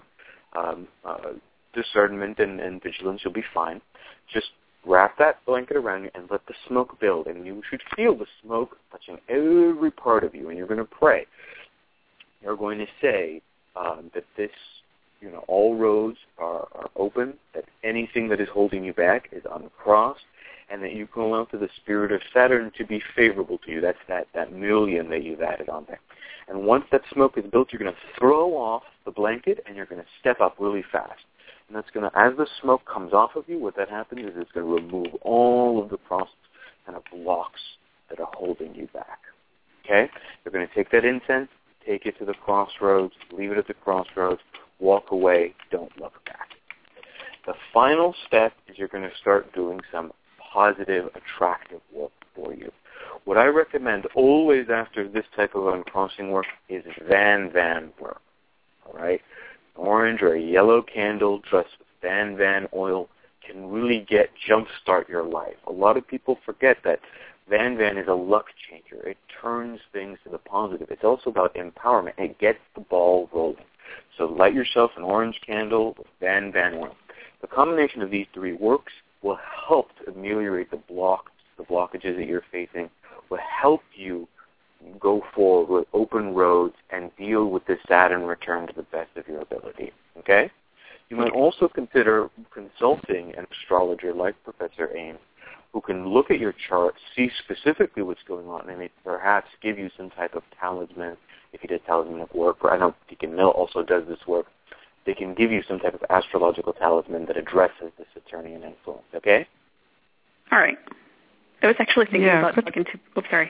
discernment and vigilance. You'll be fine. Just wrap that blanket around you and let the smoke build, and you should feel the smoke touching every part of you, and you're going to pray. You're going to say that this, all roads are open, that anything that is holding you back is uncrossed, and that you call out to the spirit of Saturn to be favorable to you. That's that mullein that you've added on there. And once that smoke is built, you're going to throw off the blanket, and you're going to step up really fast. And that's going to, as the smoke comes off of you, what that happens is it's going to remove all of the kind of blocks that are holding you back. Okay? You're going to take that incense, take it to the crossroads, leave it at the crossroads, walk away, don't look back. The final step is you're going to start doing some positive, attractive work for you. What I recommend always after this type of uncrossing work is Van work. All right? Orange or a yellow candle dressed with Van oil can really jumpstart your life. A lot of people forget that Van is a luck changer. It turns things to the positive. It's also about empowerment. It gets the ball rolling. So light yourself an orange candle with Van oil. The combination of these three works will help to ameliorate the blockages that you're facing, will help you go forward with open roads and deal with this Saturn return to the best of your ability. Okay? You might also consider consulting an astrologer like Professor Ames, who can look at your chart, see specifically what's going on, and may perhaps give you some type of talisman, if he does talismanic work, or I know Deacon Mill also does this work. They can give you some type of astrological talisman that addresses the Saturnian influence, okay? All right. I was actually thinking about talking to... Oops, sorry.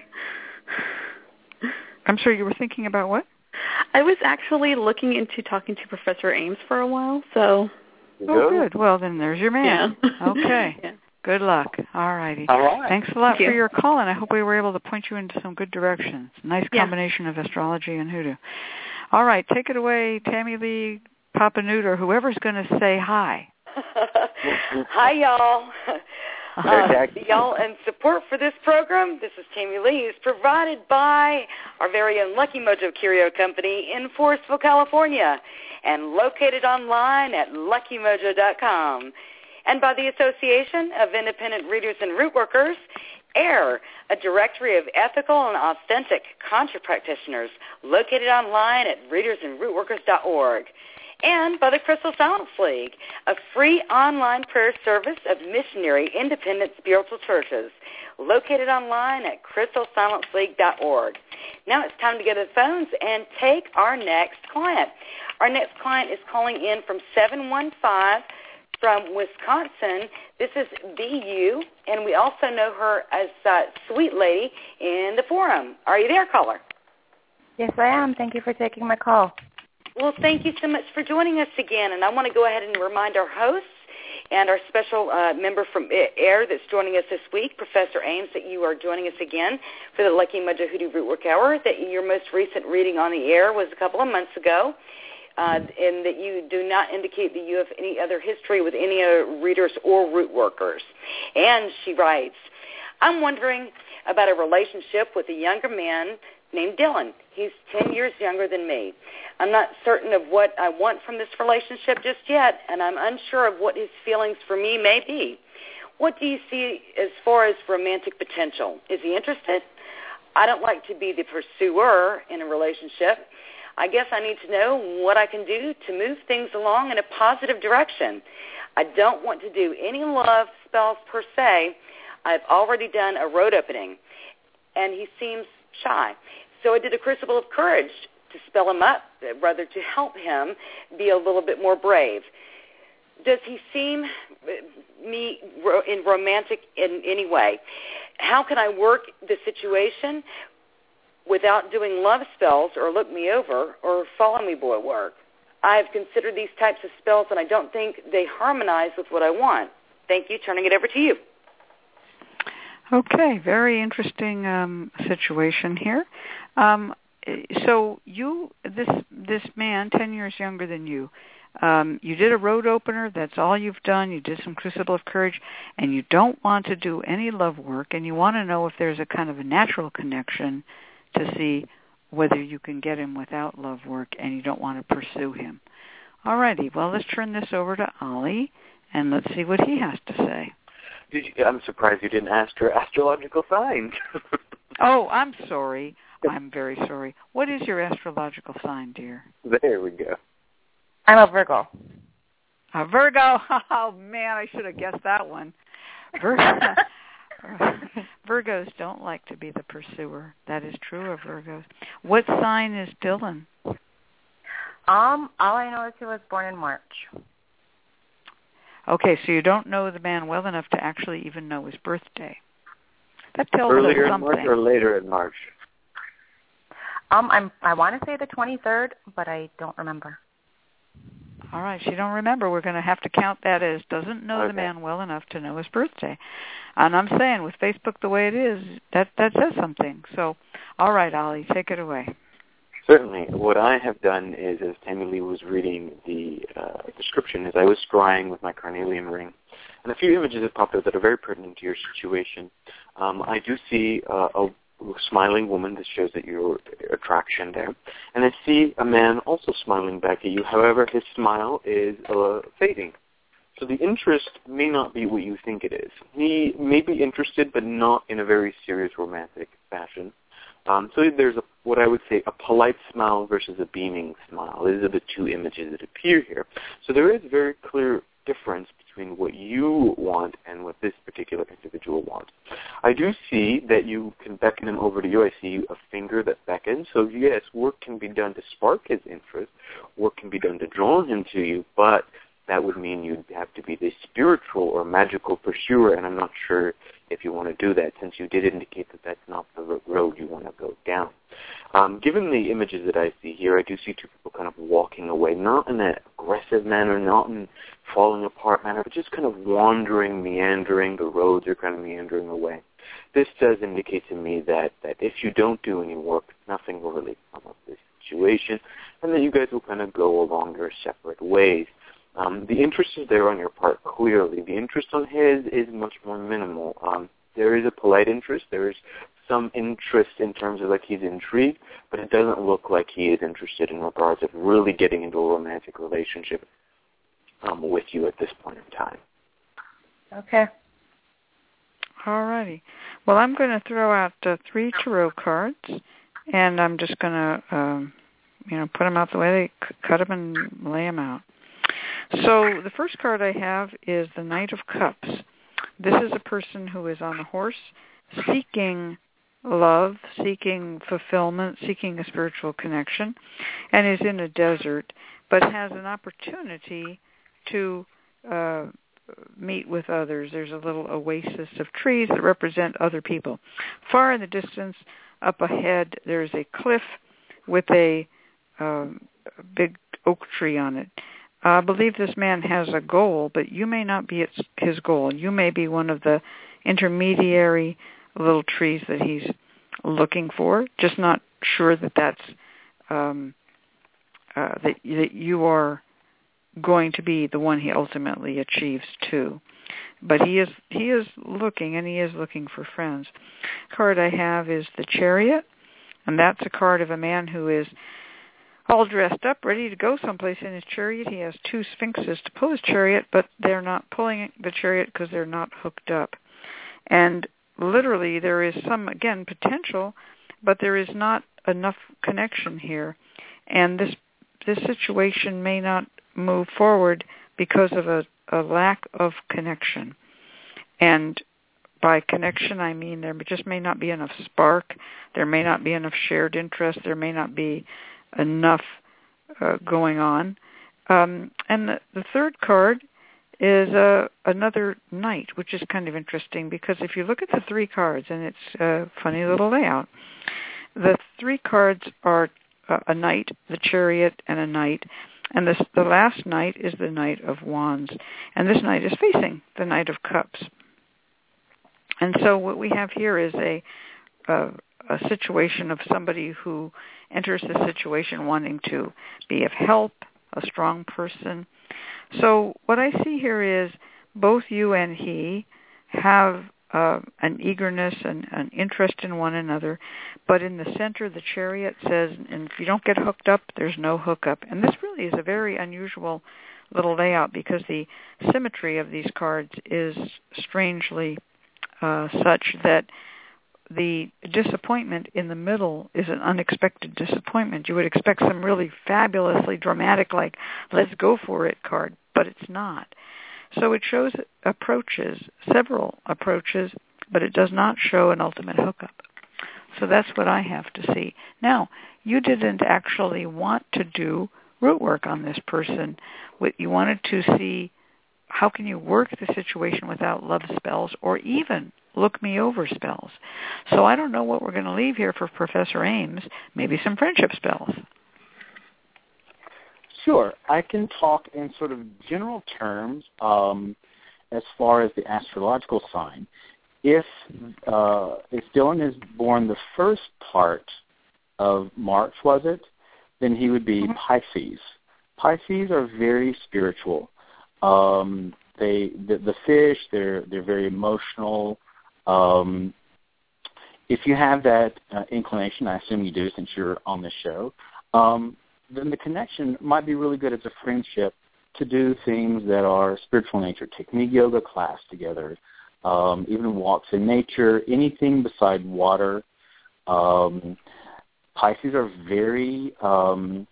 I'm sorry, you were thinking about what? I was actually looking into talking to Professor Ames for a while, so... Oh, good. Well, then there's your man. Yeah. Okay. Yeah. Good luck. All righty. All right. Thanks a lot for your call, and I hope we were able to point you into some good directions. Nice combination of astrology and hoodoo. All right, take it away, Tammy Lee, Papa Newt, or whoever's going to say hi. Hi, y'all. Y'all, and support for this program, this is Tammy Lee, is provided by our very own Lucky Mojo Curio Company in Forestville, California. and located online at luckymojo.com. And by the Association of Independent Readers and Root Workers, AIR, a directory of ethical and authentic contra practitioners, located online at readersandrootworkers.org. And by the Crystal Silence League, a free online prayer service of missionary independent spiritual churches, located online at crystalsilenceleague.org. Now it's time to go to the phones and take our next client. Our next client is calling in from 715 from Wisconsin. This is BU, and we also know her as Sweet Lady in the forum. Are you there, caller? Yes, I am. Thank you for taking my call. Well, thank you so much for joining us again, and I want to go ahead and remind our hosts and our special member from AIR that's joining us this week, Professor Ames, that you are joining us again for the Lucky Mojo Hoodoo Root Work Hour, that your most recent reading on the air was a couple of months ago, and that you do not indicate that you have any other history with any readers or root workers. And she writes, I'm wondering about a relationship with a younger man named Dylan. He's 10 years younger than me. I'm not certain of what I want from this relationship just yet, and I'm unsure of what his feelings for me may be. What do you see as far as romantic potential? Is he interested? I don't like to be the pursuer in a relationship. I guess I need to know what I can do to move things along in a positive direction. I don't want to do any love spells per se. I've already done a road opening, and he seems shy. So I did a crucible of courage to spell him up, rather to help him be a little bit more brave. Does he seem me in romantic in any way? How can I work the situation without doing love spells or look me over or follow me boy work? I've considered these types of spells, and I don't think they harmonize with what I want. Thank you. Turning it over to you. Okay, very interesting situation here. So this man, 10 years younger than you, you did a road opener. That's all you've done. You did some crucible of courage, and you don't want to do any love work, and you want to know if there's a kind of a natural connection to see whether you can get him without love work, and you don't want to pursue him. All righty. Well, let's turn this over to Ollie, and let's see what he has to say. I'm surprised you didn't ask her astrological sign. Oh, I'm sorry. I'm very sorry. What is your astrological sign, dear? There we go. I'm a Virgo. A Virgo? Oh, man, I should have guessed that one. Virgos don't like to be the pursuer. That is true of Virgos. What sign is Dylan? All I know is he was born in March. Okay, so you don't know the man well enough to actually even know his birthday. That tells us Earlier something. in March or later in March? I want to say the 23rd, but I don't remember. All right, she don't remember. We're going to have to count that as doesn't know the man well enough to know his birthday. And I'm saying, with Facebook the way it is, that says something. So, all right, Ollie, take it away. Certainly. What I have done is, as Tammy Lee was reading the description, is I was scrying with my carnelian ring, and a few images have popped up that are very pertinent to your situation. I do see a smiling woman that shows that your attraction there, and I see a man also smiling back at you. However, his smile is fading. So the interest may not be what you think it is. He may be interested, but not in a very serious romantic fashion. So there's what I would say a polite smile versus a beaming smile. These are the two images that appear here. So there is a very clear difference between what you want and what this particular individual wants. I do see that you can beckon him over to you. I see a finger that beckons. So yes, work can be done to spark his interest. Work can be done to draw him to you, but that would mean you'd have to be the spiritual or magical pursuer, and I'm not sure if you want to do that, since you did indicate that that's not the road you want to go down. Given the images that I see here, I do see two people kind of walking away, not in an aggressive manner, not in falling apart manner, but just kind of wandering, meandering. The roads are kind of meandering away. This does indicate to me that if you don't do any work, nothing will really come of this situation, and that you guys will kind of go along your separate ways. The interest is there on your part, clearly. The interest on his is much more minimal. There is a polite interest. There is some interest in terms of like he's intrigued, but it doesn't look like he is interested in regards of really getting into a romantic relationship with you at this point in time. Okay. All righty. Well, I'm going to throw out 3 tarot cards, and I'm just going to, put them out the way they cut them and lay them out. So the first card I have is the Knight of Cups. This is a person who is on a horse seeking love, seeking fulfillment, seeking a spiritual connection, and is in a desert, but has an opportunity to meet with others. There's a little oasis of trees that represent other people. Far in the distance, up ahead, there's a cliff with a big oak tree on it. I believe this man has a goal, but you may not be his goal. You may be one of the intermediary little trees that he's looking for, just not sure that that's that you are going to be the one he ultimately achieves too. But he is looking, and he is looking for friends. The card I have is the Chariot, and that's a card of a man who is all dressed up, ready to go someplace in his chariot. He has 2 sphinxes to pull his chariot, but they're not pulling the chariot because they're not hooked up. And literally there is some, again, potential, but there is not enough connection here. And this situation may not move forward because of a lack of connection. And by connection, I mean there just may not be enough spark, there may not be enough shared interest, there may not be enough going on. And the third card is another knight, which is kind of interesting because if you look at the 3 cards, and it's a funny little layout, the 3 cards are a knight, the Chariot, and a knight. And the last knight is the Knight of Wands. And this knight is facing the Knight of Cups. And so what we have here is a situation of somebody who enters the situation wanting to be of help, a strong person. So what I see here is both you and he have an eagerness and an interest in one another, but in the center the Chariot says, and if you don't get hooked up, there's no hookup. And this really is a very unusual little layout because the symmetry of these cards is strangely such that the disappointment in the middle is an unexpected disappointment. You would expect some really fabulously dramatic, like, let's go for it card, but it's not. So it shows approaches, several approaches, but it does not show an ultimate hookup. So that's what I have to see. Now, you didn't actually want to do root work on this person. You wanted to see how can you work the situation without love spells or even look me over spells. So I don't know what we're going to leave here for Professor Ames, maybe some friendship spells. Sure. I can talk in sort of general terms as far as the astrological sign. If Dylan is born the first part of March, was it? Then he would be Pisces. Pisces are very spiritual. The fish, they're very emotional. If you have that inclination, I assume you do since you're on the show, then the connection might be really good as a friendship to do things that are spiritual in nature. Take me yoga class together, even walks in nature, anything beside water. Pisces are very, talking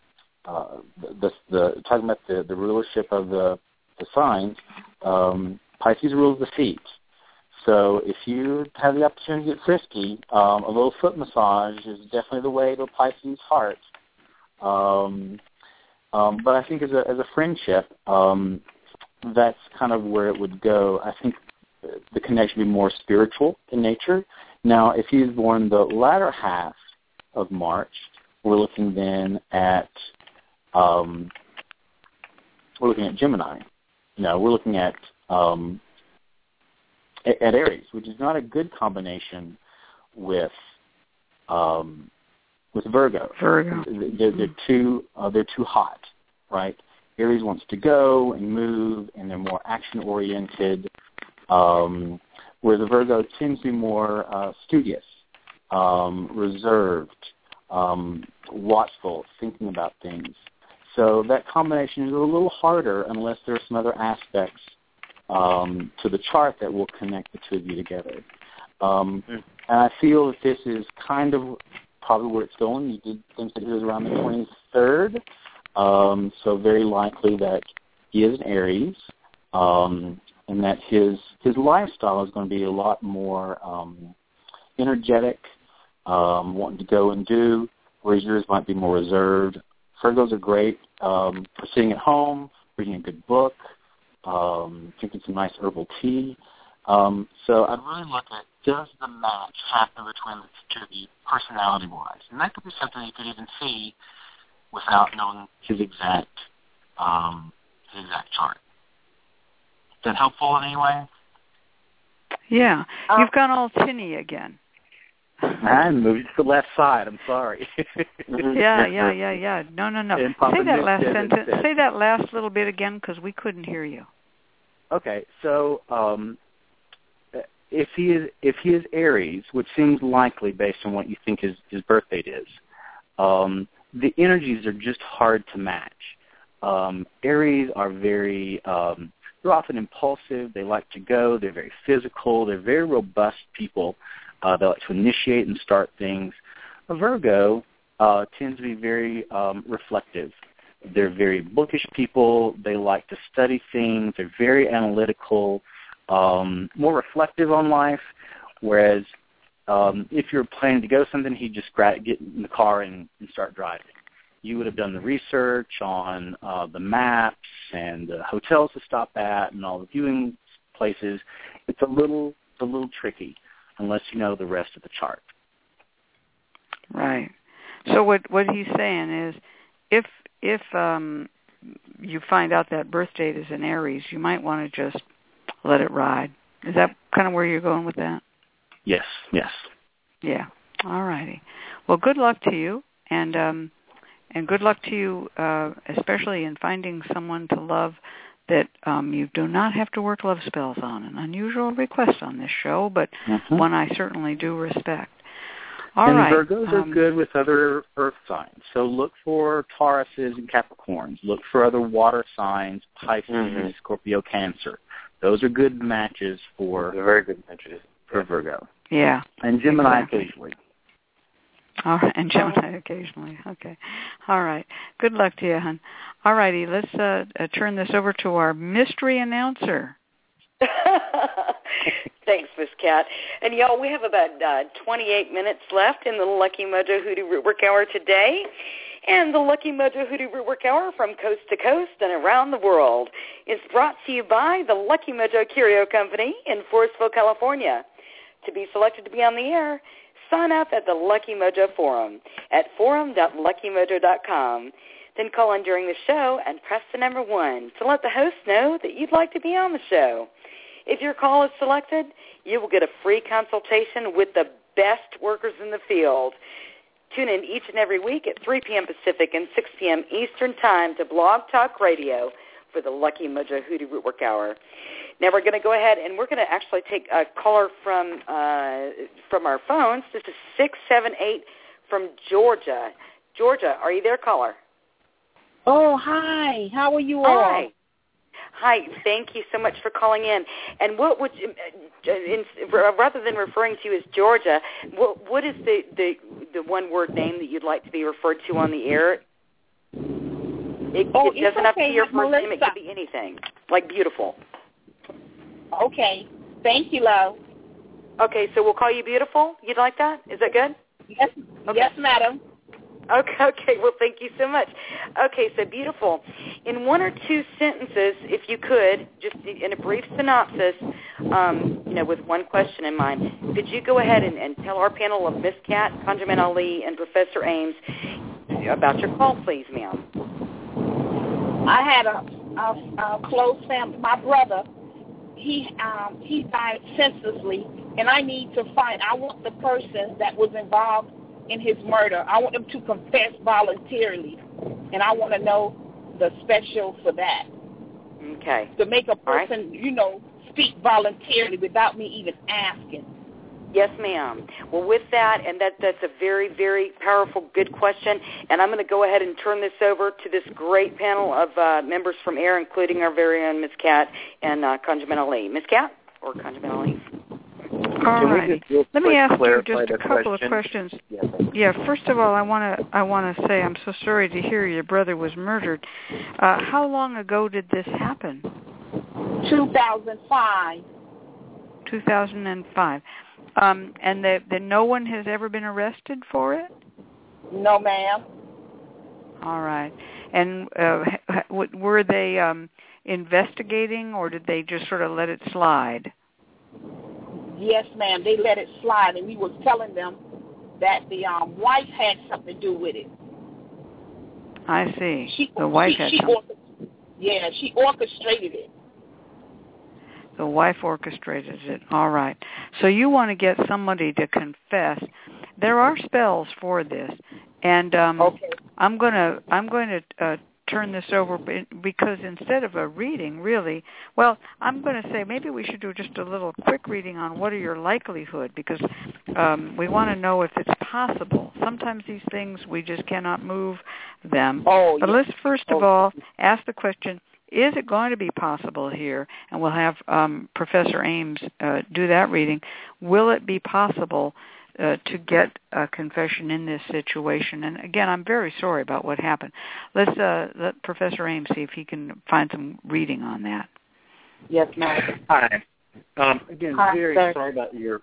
about the rulership of the signs, Pisces rules the feet. So if you have the opportunity to get frisky, a little foot massage is definitely the way to a Pisces heart. But I think as a friendship, that's kind of where it would go. I think the connection would be more spiritual in nature. Now, if he's born the latter half of March, we're looking then at Gemini. No, we're looking at Aries, which is not a good combination with Virgo. They're too hot, right? Aries wants to go and move, and they're more action oriented. Where the Virgo tends to be more studious. reserved, watchful, thinking about things. So that combination is a little harder unless there are some other aspects to the chart that will connect the two of you together. And I feel that this is kind of probably where it's going. You did think that it was around the 23rd, so very likely that he is an Aries, and that his lifestyle is going to be a lot more energetic, wanting to go and do, whereas yours might be more reserved. Virgos are great for sitting at home, reading a good book, drinking some nice herbal tea. So I'd really look at, does the match happen between the two of you personality-wise? And that could be something you could even see without knowing his exact chart. Is that helpful in any way? Yeah. You've gone all tinny again. I moved to the left side. I'm sorry. Yeah. No. Say that last sentence. Say that last little bit again because we couldn't hear you. Okay, so if he is Aries, which seems likely based on what you think his birth date is, the energies are just hard to match. Aries are very they're often impulsive. They like to go. They're very physical. They're very robust people. They like to initiate and start things. A Virgo tends to be very reflective. They're very bookish people. They like to study things. They're very analytical, more reflective on life, whereas if you're planning to go something, he'd just get in the car and start driving. You would have done the research on the maps and the hotels to stop at and all the viewing places. It's a little tricky unless you know the rest of the chart. Right. So what he's saying is, if you find out that birth date is in Aries, you might want to just let it ride. Is that kind of where you're going with that? Yes. Yeah. All righty. Well, good luck to you, and good luck to you, especially in finding someone to love that you do not have to work love spells on. An unusual request on this show, but one I certainly do respect. All right. Virgos are good with other earth signs. So look for Tauruses and Capricorns. Look for other water signs, Pisces, Scorpio, Cancer. Those are good matches for... They're very good matches. For Virgo. Yeah. And Gemini occasionally. All right, and Gemini occasionally. Okay. All right. Good luck to you, hon. All righty, let's turn this over to our mystery announcer. Thanks, Miss Cat. And, y'all, we have about 28 minutes left in the Lucky Mojo Hoodoo Rootwork Hour today. And the Lucky Mojo Hoodoo Rootwork Hour from coast to coast and around the world is brought to you by the Lucky Mojo Curio Company in Forestville, California. To be selected to be on the air, sign up at the Lucky Mojo Forum at forum.luckymojo.com. Then call in during the show and press the number 1 to let the host know that you'd like to be on the show. If your call is selected, you will get a free consultation with the best workers in the field. Tune in each and every week at 3 p.m. Pacific and 6 p.m. Eastern Time to Blog Talk Radio for the Lucky Mojo Hoodoo Rootwork Hour. Now we're going to go ahead and we're going to actually take a caller from our phones. This is 678 from Georgia. Georgia, are you there, caller? Oh, hi. How are you all? Hi. Thank you so much for calling in. And what would, rather than referring to you as Georgia, what is the one-word name that you'd like to be referred to on the air? It doesn't have to be your first name. It could be anything, like beautiful. Okay. Thank you, love. Okay, so we'll call you beautiful? You'd like that? Is that good? Yes, okay. Yes, madam. Okay, well, thank you so much. Okay, so beautiful. In 1 or 2 sentences, if you could, just in a brief synopsis, with one question in mind, could you go ahead and tell our panel of Miss Cat, ConjureMan Ali, and Professor Ames about your call, please, ma'am? I had a close family. My brother, he died senselessly, and I want the person that was involved in his murder. I want them to confess voluntarily, and I want to know the special for that. Okay. To make a person, speak voluntarily without me even asking. Yes, ma'am. Well, with that, and that's a very, very powerful, good question, and I'm going to go ahead and turn this over to this great panel of members from AIR, including our very own Ms. Kat and Conjurman Ali. Ms. Kat or Conjurman Ali? All right. Let me ask you just a couple of questions. Yeah. First of all, I want to say I'm so sorry to hear your brother was murdered. How long ago did this happen? 2005. 2005. And no one has ever been arrested for it? No, ma'am. All right. And were they investigating, or did they just sort of let it slide? Yes, ma'am. They let it slide, and we was telling them that the wife had something to do with it. I see. The wife had something. Yeah, she orchestrated it. The wife orchestrated it. All right. So you want to get somebody to confess. There are spells for this, and okay. I'm going to turn this over because instead of a reading, really, well, I'm going to say maybe we should do just a little quick reading on what are your likelihood, because we want to know if it's possible. Sometimes these things we just cannot move them. But let's first of all ask the question: is it going to be possible here? And we'll have Professor Ames do that reading. Will it be possible to get a confession in this situation? And again, I'm very sorry about what happened. Let's let Professor Ames see if he can find some reading on that. Yes, ma'am. Hi. Again, very sorry about your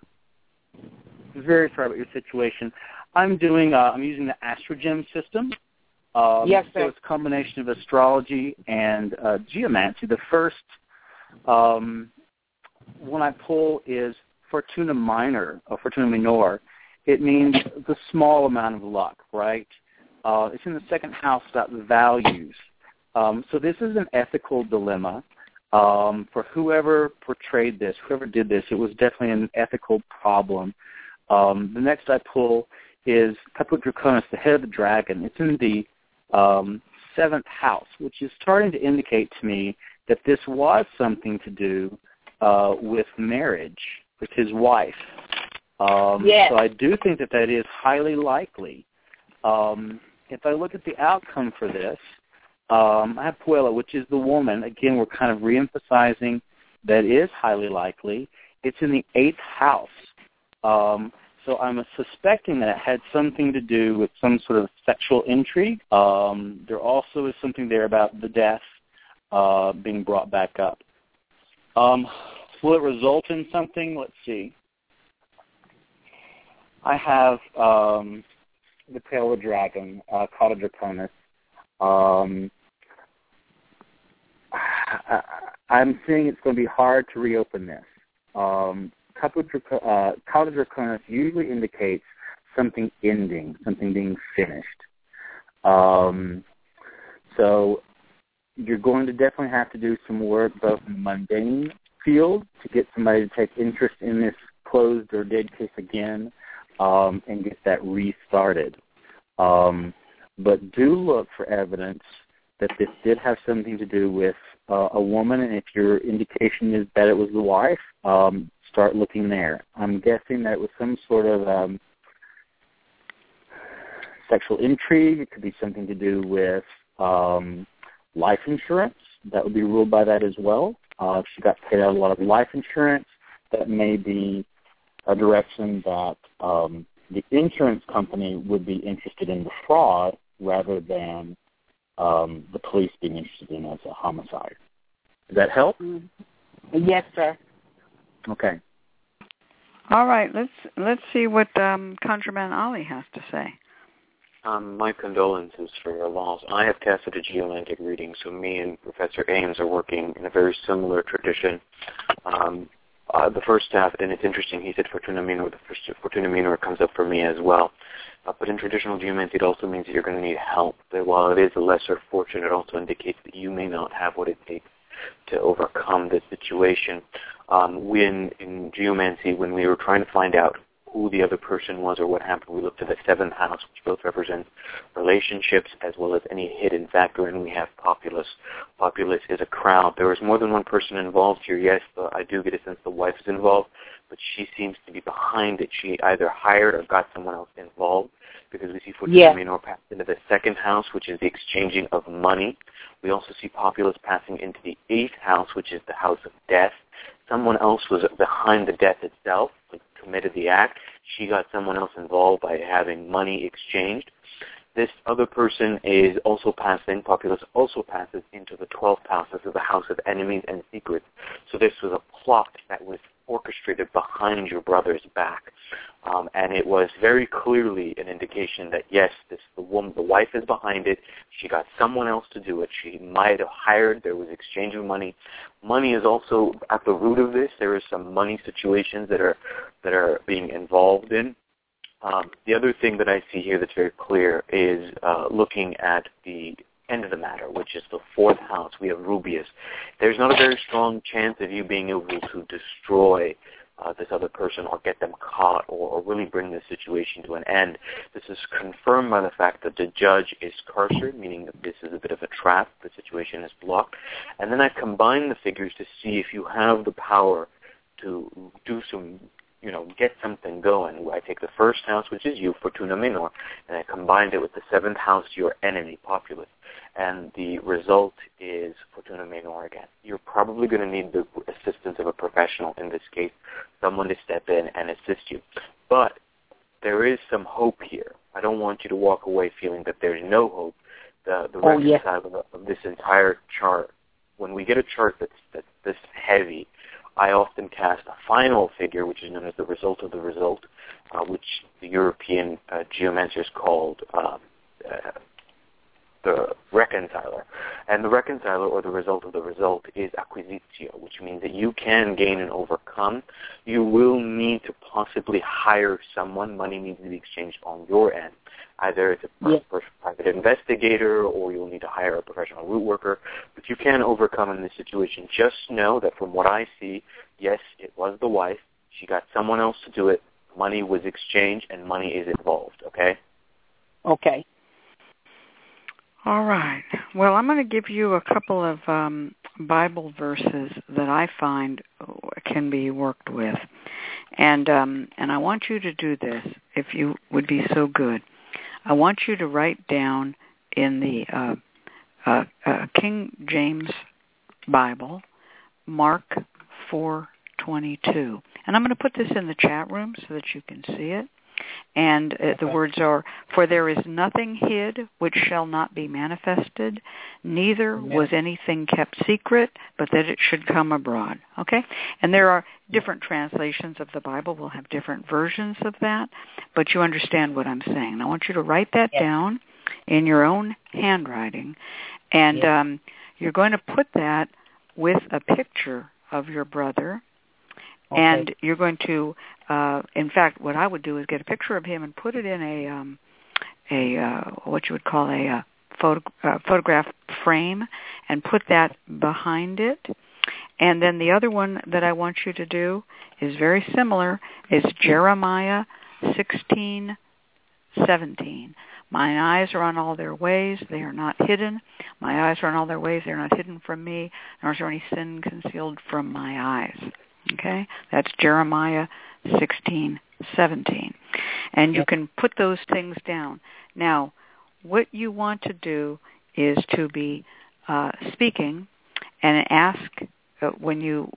situation. I'm using the Astrogem system. Yes, sir. So it's a combination of astrology and geomancy. The first one I pull is Fortuna Minor or Fortuna Minor. It means the small amount of luck, right? It's in the second house about the values. So this is an ethical dilemma. For whoever portrayed this, whoever did this, it was definitely an ethical problem. The next I pull is Caput Draconis, the head of the dragon. It's in the seventh house, which is starting to indicate to me that this was something to do with marriage, with his wife. Yes. So I do think that is highly likely. If I look at the outcome for this, I have Puella, which is the woman. Again, we're kind of reemphasizing that is highly likely. It's in the eighth house. So I'm suspecting that it had something to do with some sort of sexual intrigue. There also is something there about the death being brought back up. Will it result in something? Let's see. I have the Pale Dragon, Cauda Draconis. I'm seeing it's going to be hard to reopen this. Cauda Draconis usually indicates something ending, something being finished. So you're going to definitely have to do some work both in the mundane field to get somebody to take interest in this closed or dead case again and get that restarted. But do look for evidence that this did have something to do with a woman, and if your indication is that it was the wife, start looking there. I'm guessing that it was some sort of sexual intrigue. It could be something to do with life insurance. That would be ruled by that as well. If she got paid out a lot of life insurance, that may be a direction that the insurance company would be interested in the fraud rather than the police being interested in as a homicide. Does that help? Yes, sir. Okay. All right. Let's see what Conjurman Ali has to say. My condolences for your loss. I have casted a geomantic reading, so me and Professor Ames are working in a very similar tradition. The first staff, and it's interesting, he said Fortuna Minor. The first Fortuna Minor comes up for me as well. But in traditional geomancy, it also means that you're going to need help. That while it is a lesser fortune, it also indicates that you may not have what it takes to overcome this situation. In geomancy, when we were trying to find out who the other person was or what happened, we look to the 7th house, which both represents relationships as well as any hidden factor, and we have Populus. Populus is a crowd. There is more than one person involved here, yes, but I do get a sense the wife is involved, but she seems to be behind it. She either hired or got someone else involved, because we see Fortuna Minor pass into the 2nd house, which is the exchanging of money. We also see Populus passing into the 8th house, which is the house of death. Someone else was behind the death itself, like committed the act. She got someone else involved by having money exchanged. This other person is also passing, Populus also passes into the 12th house. This is the house of enemies and secrets. So this was a plot that was orchestrated behind your brother's back. And it was very clearly an indication that, yes, the wife is behind it. She got someone else to do it. She might have hired. There was exchange of money. Money is also at the root of this. There is some money situations that are being involved in. The other thing that I see here that's very clear is looking at the end of the matter, which is the 4th house. We have Rubius. There's not a very strong chance of you being able to destroy this other person or get them caught or really bring the situation to an end. This is confirmed by the fact that the judge is carcered, meaning that this is a bit of a trap. The situation is blocked. And then I combine the figures to see if you have the power to do some, get something going. I take the 1st house, which is you, Fortuna Minor, and I combined it with the 7th house, your enemy, Populus. And the result is Fortuna Minor again. You're probably going to need the assistance of a professional in this case, someone to step in and assist you. But there is some hope here. I don't want you to walk away feeling that there's no hope. The reconciler of this entire chart, when we get a chart that's this heavy, I often cast a final figure, which is known as the result of the result, which the European geomancers called the reconciler. And the reconciler, or the result of the result, is acquisitio, which means that you can gain and overcome. You will need to possibly hire someone. Money needs to be exchanged on your end. Either it's a private investigator, or you'll need to hire a professional root worker. But you can overcome in this situation. Just know that from what I see, yes, it was the wife. She got someone else to do it. Money was exchanged, and money is involved, okay? Okay. All right. Well, I'm going to give you a couple of Bible verses that I find can be worked with. And I want you to do this, if you would be so good. I want you to write down in the King James Bible, Mark 4:22. And I'm going to put this in the chat room so that you can see it. And the words are, "For there is nothing hid which shall not be manifested, neither was anything kept secret, but that it should come abroad." Okay? And there are different translations of the Bible. We'll have different versions of that, but you understand what I'm saying. I want you to write that down in your own handwriting, and you're going to put that with a picture of your brother. Okay. And you're going to, in fact, what I would do is get a picture of him and put it in a what you would call a photograph frame, and put that behind it. And then the other one that I want you to do is very similar. It's Jeremiah 16:17. "Mine eyes are on all their ways; they are not hidden. My eyes are on all their ways; they are not hidden from me. Nor is there any sin concealed from my eyes." Okay, that's Jeremiah 16:17, and you can put those things down. Now, what you want to do is to be speaking and ask when you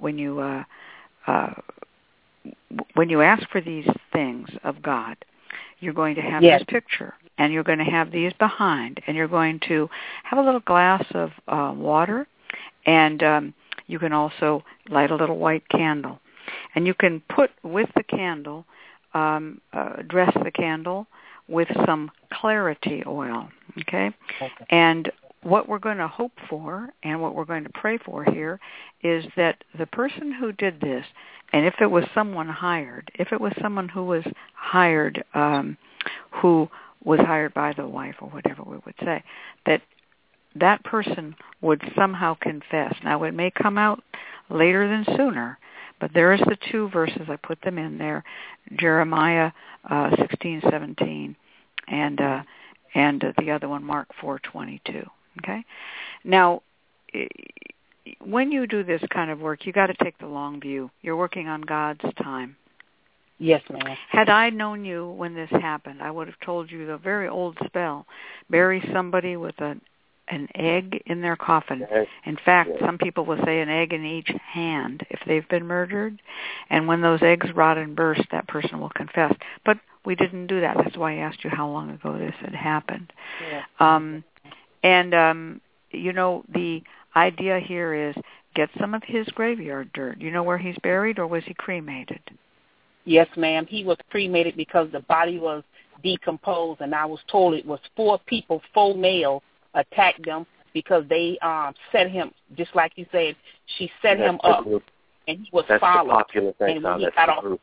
ask for these things of God. You're going to have this picture, and you're going to have these behind, and you're going to have a little glass of water, and you can also light a little white candle. And you can put with the candle, dress the candle with some clarity oil, okay? And what we're going to hope for and what we're going to pray for here is that the person who did this, and if it was someone hired, who was hired by the wife or whatever we would say, that person would somehow confess. Now, it may come out later than sooner, But there's the two verses, I put them in there, Jeremiah 16:17, and the other one, Mark 4:22. Okay? Now, when you do this kind of work, you got to take the long view. You're working on God's time. Yes, ma'am. Had I known you when this happened, I would have told you the very old spell: bury somebody with an egg in their coffin. In fact, some people will say an egg in each hand if they've been murdered. And when those eggs rot and burst, that person will confess. But we didn't do that. That's why I asked you how long ago this had happened. Yeah. You know, the idea here is get some of his graveyard dirt. You know where he's buried, or was he cremated? Yes, ma'am. He was cremated because the body was decomposed, and I was told it was 4 people, 4 males, attacked them because they set him, just like you said, she set him up, and he was followed. That's the popular thing. And when he got off,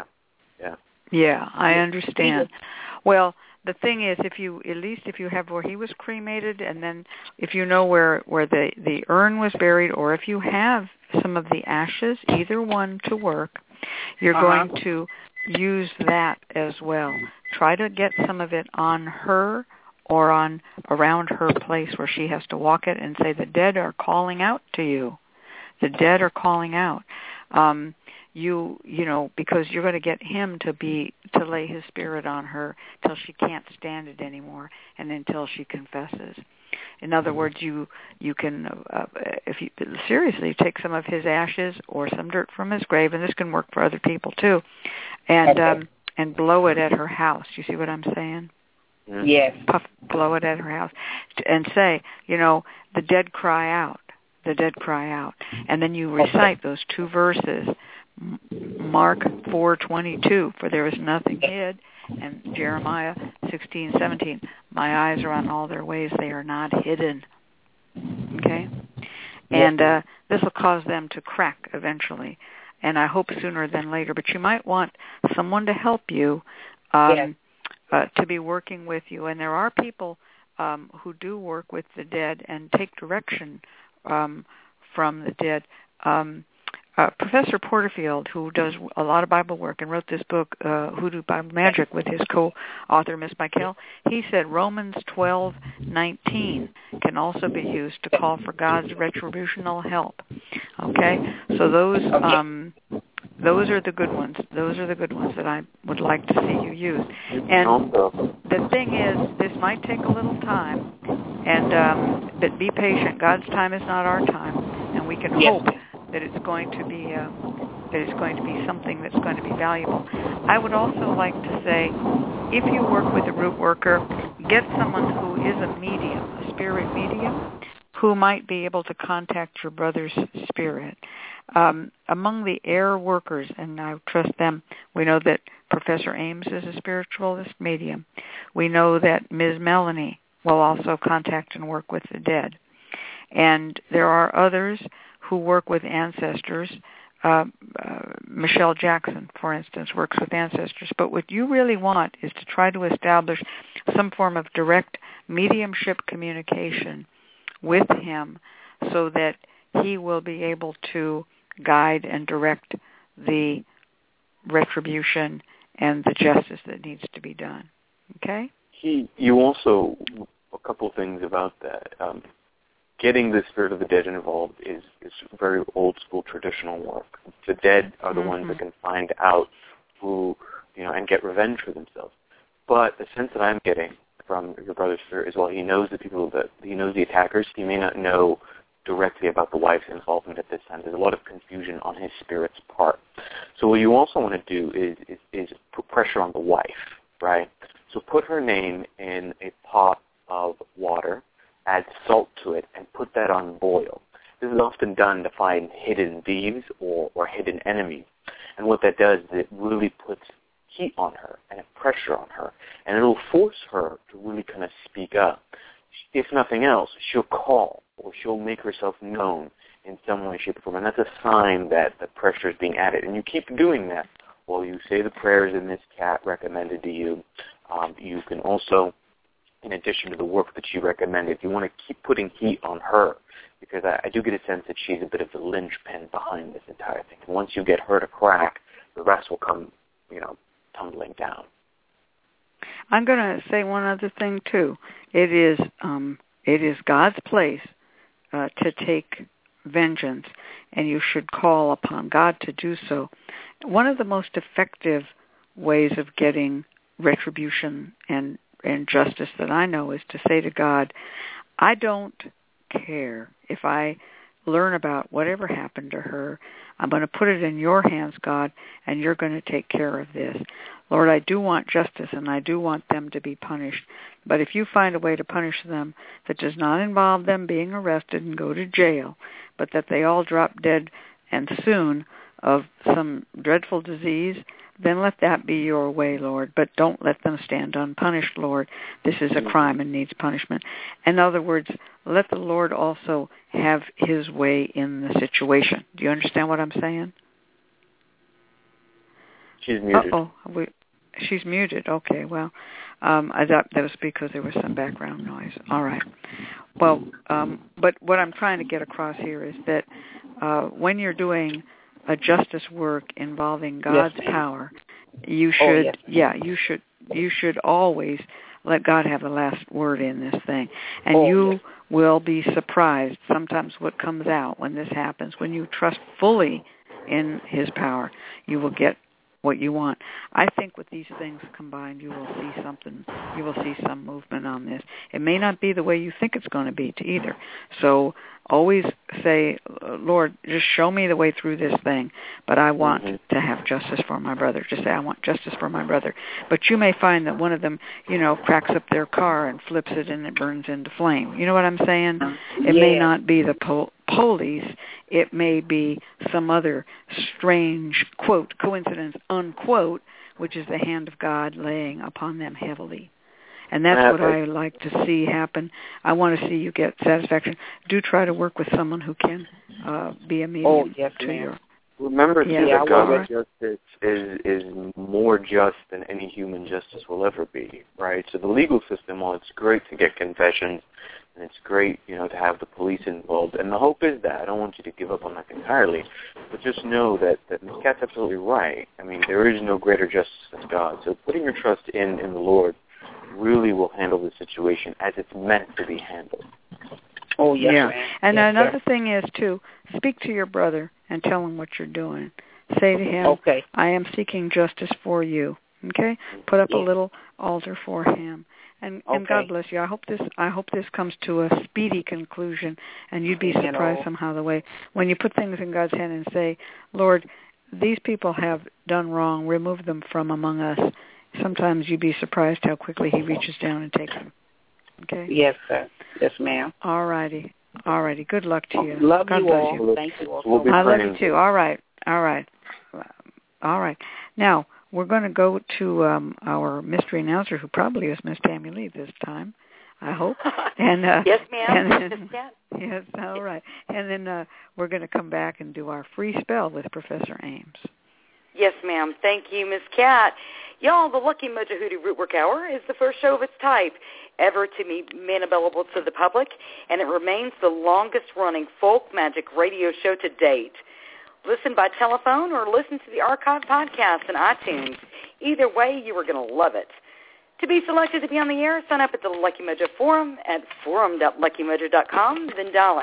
Yeah, I understand. Well, the thing is, if you have where he was cremated, and then if you know where the urn was buried, or if you have some of the ashes, either one to work, you're going to use that as well. Try to get some of it on her or on around her place where she has to walk it, and say, the dead are calling out to you. The dead are calling out. You know, because you're going to get him to lay his spirit on her till she can't stand it anymore, and until she confesses. In other words, you can, if you seriously take some of his ashes or some dirt from his grave, and this can work for other people too, and blow it at her house. You see what I'm saying? Yes. Blow it at her house, and say, you know, the dead cry out. The dead cry out, and then you recite those 2 verses. Mark 4:22, for there is nothing hid, and Jeremiah 16:17, my eyes are on all their ways, they are not hidden. Okay? And this will cause them to crack eventually, and I hope sooner than later, but you might want someone to help you, to be working with you, and there are people who do work with the dead and take direction from the dead. Professor Porterfield, who does a lot of Bible work and wrote this book, Hoodoo Bible Magic, with his co-author, Miss Michael, he said Romans 12:19 can also be used to call for God's retributional help. Okay? So those are the good ones. Those are the good ones that I would like to see you use. And the thing is, this might take a little time, but be patient. God's time is not our time, and we can hope that it's going to be something that's going to be valuable. I would also like to say, if you work with a root worker, get someone who is a medium, a spirit medium, who might be able to contact your brother's spirit. Among the air workers, and I trust them, we know that Professor Ames is a spiritualist medium. We know that Ms. Melanie will also contact and work with the dead. And there are others who work with ancestors. Michelle Jackson, for instance, works with ancestors. But what you really want is to try to establish some form of direct mediumship communication with him so that he will be able to guide and direct the retribution and the justice that needs to be done. Okay? You also, a couple of things about that. Getting the spirit of the dead involved is very old school traditional work. The dead are the ones that can find out who, and get revenge for themselves. But the sense that I'm getting from your brother's spirit is, well, he knows he knows the attackers. He may not know directly about the wife's involvement at this time. There's a lot of confusion on his spirit's part. So what you also want to do is put pressure on the wife, right? So put her name in a pot of water, add salt to it, and put that on boil. This is often done to find hidden thieves or hidden enemies. And what that does is it really puts heat on her and a pressure on her, and it'll force her to really kind of speak up. If nothing else, she'll call or she'll make herself known in some way, shape, or form. And that's a sign that the pressure is being added. And you keep doing that while you say the prayers in this cat recommended to you. You can also, in addition to the work that she recommended, you want to keep putting heat on her because I do get a sense that she's a bit of the linchpin behind this entire thing. And once you get her to crack, the rest will come, tumbling down. I'm going to say one other thing too. It is God's place to take vengeance, and you should call upon God to do so. One of the most effective ways of getting retribution and justice that I know is to say to God, I don't care if I learn about whatever happened to her. I'm going to put it in your hands, God, and you're going to take care of this. Lord, I do want justice, and I do want them to be punished. But if you find a way to punish them that does not involve them being arrested and go to jail, but that they all drop dead and soon of some dreadful disease, then let that be your way, Lord. But don't let them stand unpunished, Lord. This is a crime and needs punishment. In other words, let the Lord also have his way in the situation. Do you understand what I'm saying? She's muted. Uh-oh. She's muted. Okay, well, I thought that was because there was some background noise. All right. Well, but what I'm trying to get across here is that when you're doing a justice work involving God's power, you should, you should always let God have the last word in this thing. And you will be surprised sometimes what comes out when this happens. When you trust fully in his power, you will get what you want. I think with these things combined, you will see something. You will see some movement on this. It may not be the way you think it's going to be to either. So always say, Lord, just show me the way through this thing, but I want to have justice for my brother. Just say, I want justice for my brother. But you may find that one of them, cracks up their car and flips it and it burns into flame. You know what I'm saying? It may not be the police. It may be some other strange, quote, coincidence, unquote, which is the hand of God laying upon them heavily. And that's what I like to see happen. I want to see you get satisfaction. Do try to work with someone who can be a medium to your... Remember, too, that God's justice is more just than any human justice will ever be, right? So the legal system, while it's great to get confessions, and it's great, to have the police involved, and the hope is that. I don't want you to give up on that entirely, but just know that Ms. Kat's absolutely right. I mean, there is no greater justice than God. So putting your trust in the Lord really will handle the situation as it's meant to be handled. Oh, yes, yeah. ma'am. And another thing is, too, speak to your brother and tell him what you're doing. Say to him, I am seeking justice for you. Okay? Put up a little altar for him. And God bless you. I hope this comes to a speedy conclusion, and you'd be surprised somehow the way when you put things in God's hand and say, Lord, these people have done wrong. Remove them from among us. Sometimes you'd be surprised how quickly he reaches down and takes them. Okay? Yes, sir. Yes, ma'am. All righty. Good luck to you. Love God you bless all. you. Thank you all so much. I love you too. All right. Now, we're going to go to our mystery announcer, who probably is Miss Tammy Lee this time, I hope. And yes, ma'am. Yes, all right. And then we're going to come back and do our free spell with Professor Ames. Yes, ma'am. Thank you, Miss Cat. Y'all, the Lucky Mojo Hoodoo Rootwork Hour is the first show of its type ever to be made available to the public, and it remains the longest-running folk magic radio show to date. Listen by telephone or listen to the archived podcast in iTunes. Either way, you are going to love it. To be selected to be on the air, sign up at the Lucky Mojo Forum at forum.luckymojo.com, then dial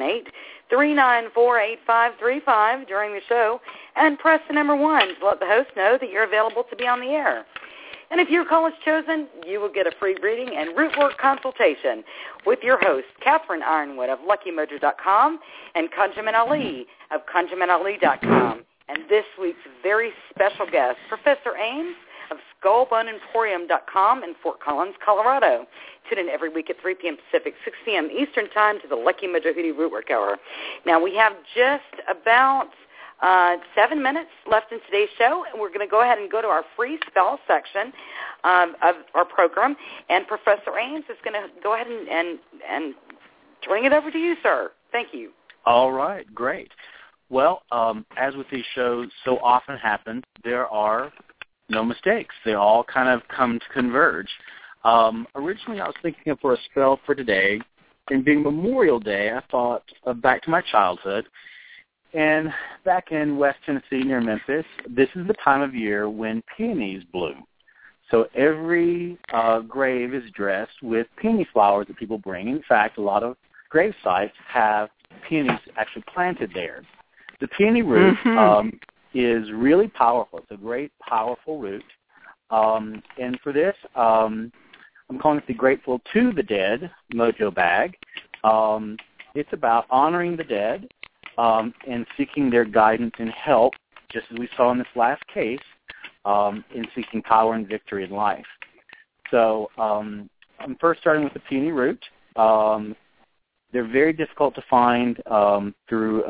818-394-8535 during the show, and press the number 1 to let the host know that you're available to be on the air. And if your call is chosen, you will get a free reading and root work consultation with your host, Catherine Ironwood of LuckyMojo.com and Conjuman Ali of ConjumanAli.com. And this week's very special guest, Professor Ames of SkullBoneEmporium.com in Fort Collins, Colorado. Tune in every week at 3 p.m. Pacific, 6 p.m. Eastern Time to the Lucky Mojo Hoodoo Rootwork Hour. Now, we have just about 7 minutes left in today's show, and we're going to go ahead and go to our free spell section of our program, and Professor Ames is going to go ahead and turn it over to you, sir. Thank you. All right, great. Well, as with these shows so often happens, there are no mistakes. They all kind of come to converge. Originally, I was thinking for a spell for today and being Memorial Day, I thought back to my childhood. And back in West Tennessee near Memphis, this is the time of year when peonies bloom. So every grave is dressed with peony flowers that people bring. In fact, a lot of grave sites have peonies actually planted there. The peony root is really powerful. It's a great, powerful root. And for this, I'm calling it the Grateful to the Dead Mojo Bag. It's about honoring the dead and seeking their guidance and help, just as we saw in this last case, in seeking power and victory in life. So I'm first starting with the peony root. They're very difficult to find through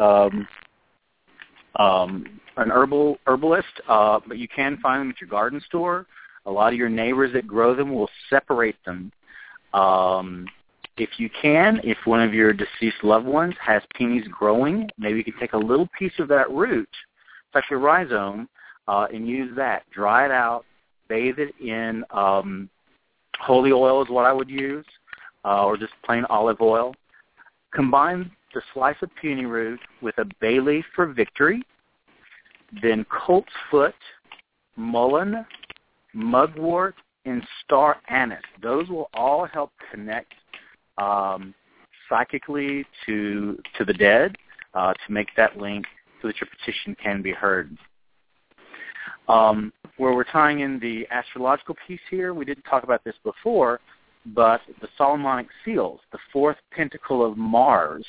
an herbalist, but you can find them at your garden store. A lot of your neighbors that grow them will separate them. If you can, if one of your deceased loved ones has peonies growing, maybe you can take a little piece of that root, it's like your rhizome, and use that. Dry it out, bathe it in holy oil is what I would use, or just plain olive oil. Combine the slice of peony root with a bay leaf for victory, then colt's foot, mullein, mugwort, and star anise. Those will all help connect psychically to the dead, to make that link so that your petition can be heard. Where we're tying in the astrological piece here, we didn't talk about this before, but the Solomonic seals, the fourth pentacle of Mars,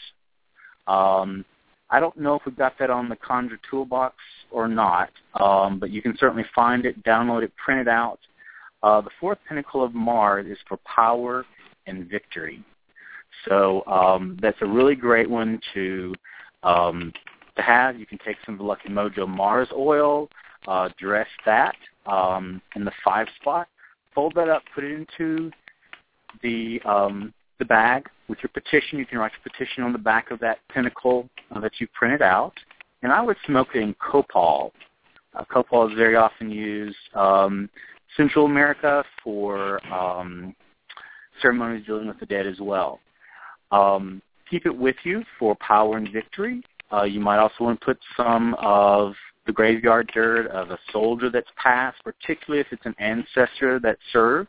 I don't know if we've got that on the Conjure Toolbox or not, but you can certainly find it, download it, print it out. The fourth pentacle of Mars is for power and victory. So that's a really great one to have. You can take some of the Lucky Mojo Mars oil, dress that in the 5 spot, fold that up, put it into the bag with your petition. You can write your petition on the back of that pentacle that you printed out. And I would smoke it in copal. Copal is very often used Central America for ceremonies dealing with the dead as well. Keep it with you for power and victory. You might also want to put some of the graveyard dirt of a soldier that's passed, particularly if it's an ancestor that served.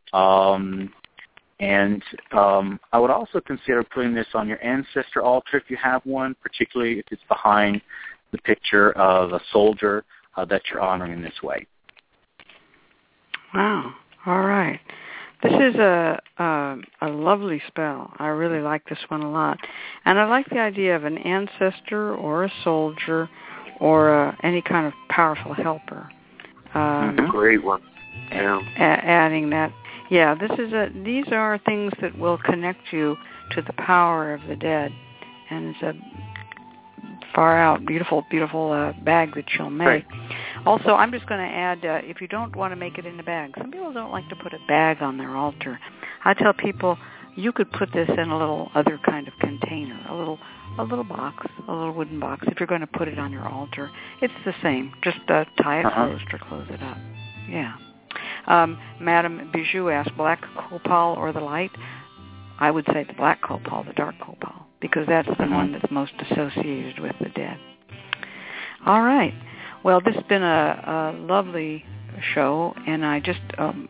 And I would also consider putting this on your ancestor altar if you have one, particularly if it's behind the picture of a soldier that you're honoring in this way. Wow. All right. This is a lovely spell. I really like this one a lot. And I like the idea of an ancestor or a soldier or any kind of powerful helper. Great one. Yeah. Adding that. Yeah, these are things that will connect you to the power of the dead. And it's a far out, beautiful, beautiful bag that you'll make. Right. Also, I'm just going to add, if you don't want to make it in a bag, some people don't like to put a bag on their altar. I tell people you could put this in a little other kind of container, a little box, a little wooden box. If you're going to put it on your altar, it's the same. Just tie it closed or close it up. Yeah. Madame Bijou asked, black copal or the light? I would say the black copal, the dark copal, because that's the one that's most associated with the dead. All right. Well, this has been a lovely show, and I just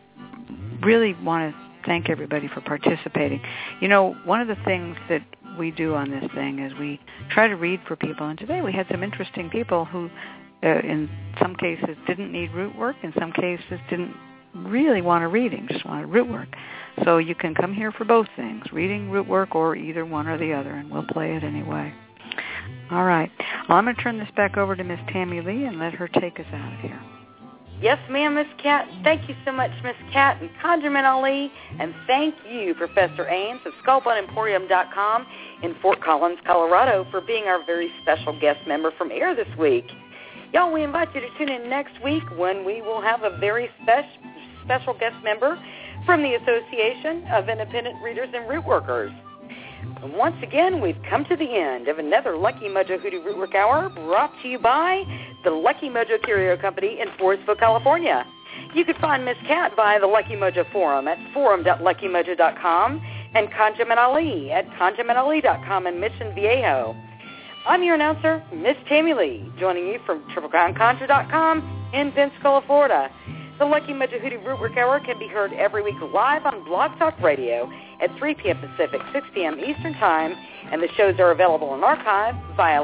really want to thank everybody for participating. You know, one of the things that we do on this thing is we try to read for people, and today we had some interesting people who, in some cases, didn't need root work, in some cases didn't really want a reading, just wanted root work. So you can come here for both things, reading, root work, or either one or the other, and we'll play it anyway. All right. Well, I'm going to turn this back over to Miss Tammy Lee and let her take us out of here. Yes, ma'am, Miss Cat. Thank you so much, Miss Cat and Conjurman Ali. And thank you, Professor Ames of SkullBoneEmporium.com in Fort Collins, Colorado, for being our very special guest member from AIR this week. Y'all, we invite you to tune in next week when we will have a very special guest member from the Association of Independent Readers and Root Workers. And once again, we've come to the end of another Lucky Mojo Hoodoo Rootwork Hour brought to you by the Lucky Mojo Curio Company in Forestville, California. You can find Miss Cat via the Lucky Mojo Forum at forum.luckymojo.com. and Conjamin Ali at ConjaminAli.com in Mission Viejo. I'm your announcer, Miss Tammy Lee, joining you from TripleCrownConjure.com in Pensacola, Florida. The Lucky Mojo Hoodoo Rootwork Hour can be heard every week live on Blog Talk Radio at 3 p.m. Pacific, 6 p.m. Eastern Time, and the shows are available in archive via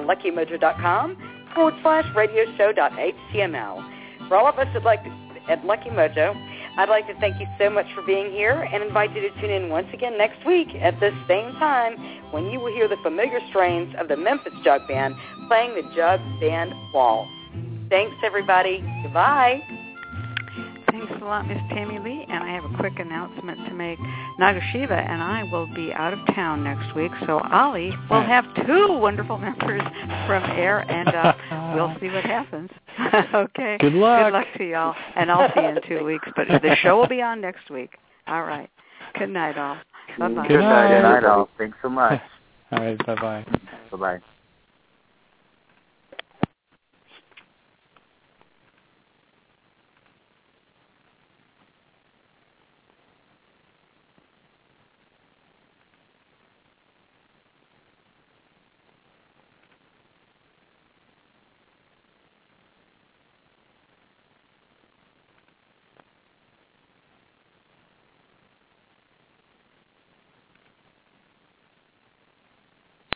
LuckyMojo.com/radioshow.html. For all of us at Lucky Mojo, I'd like to thank you so much for being here and invite you to tune in once again next week at this same time when you will hear the familiar strains of the Memphis Jug Band playing the Jug Band Waltz. Thanks, everybody. Goodbye. Thanks a lot, Miss Tammy Lee. And I have a quick announcement to make. Nagashiva and I will be out of town next week, so Ali will have 2 wonderful members from air, and we'll see what happens. Okay. Good luck. Good luck to y'all, and I'll see you in 2 weeks. But the show will be on next week. All right. Good night, all. Bye-bye. Good night, all. Thanks so much. All right. Bye-bye. Bye-bye.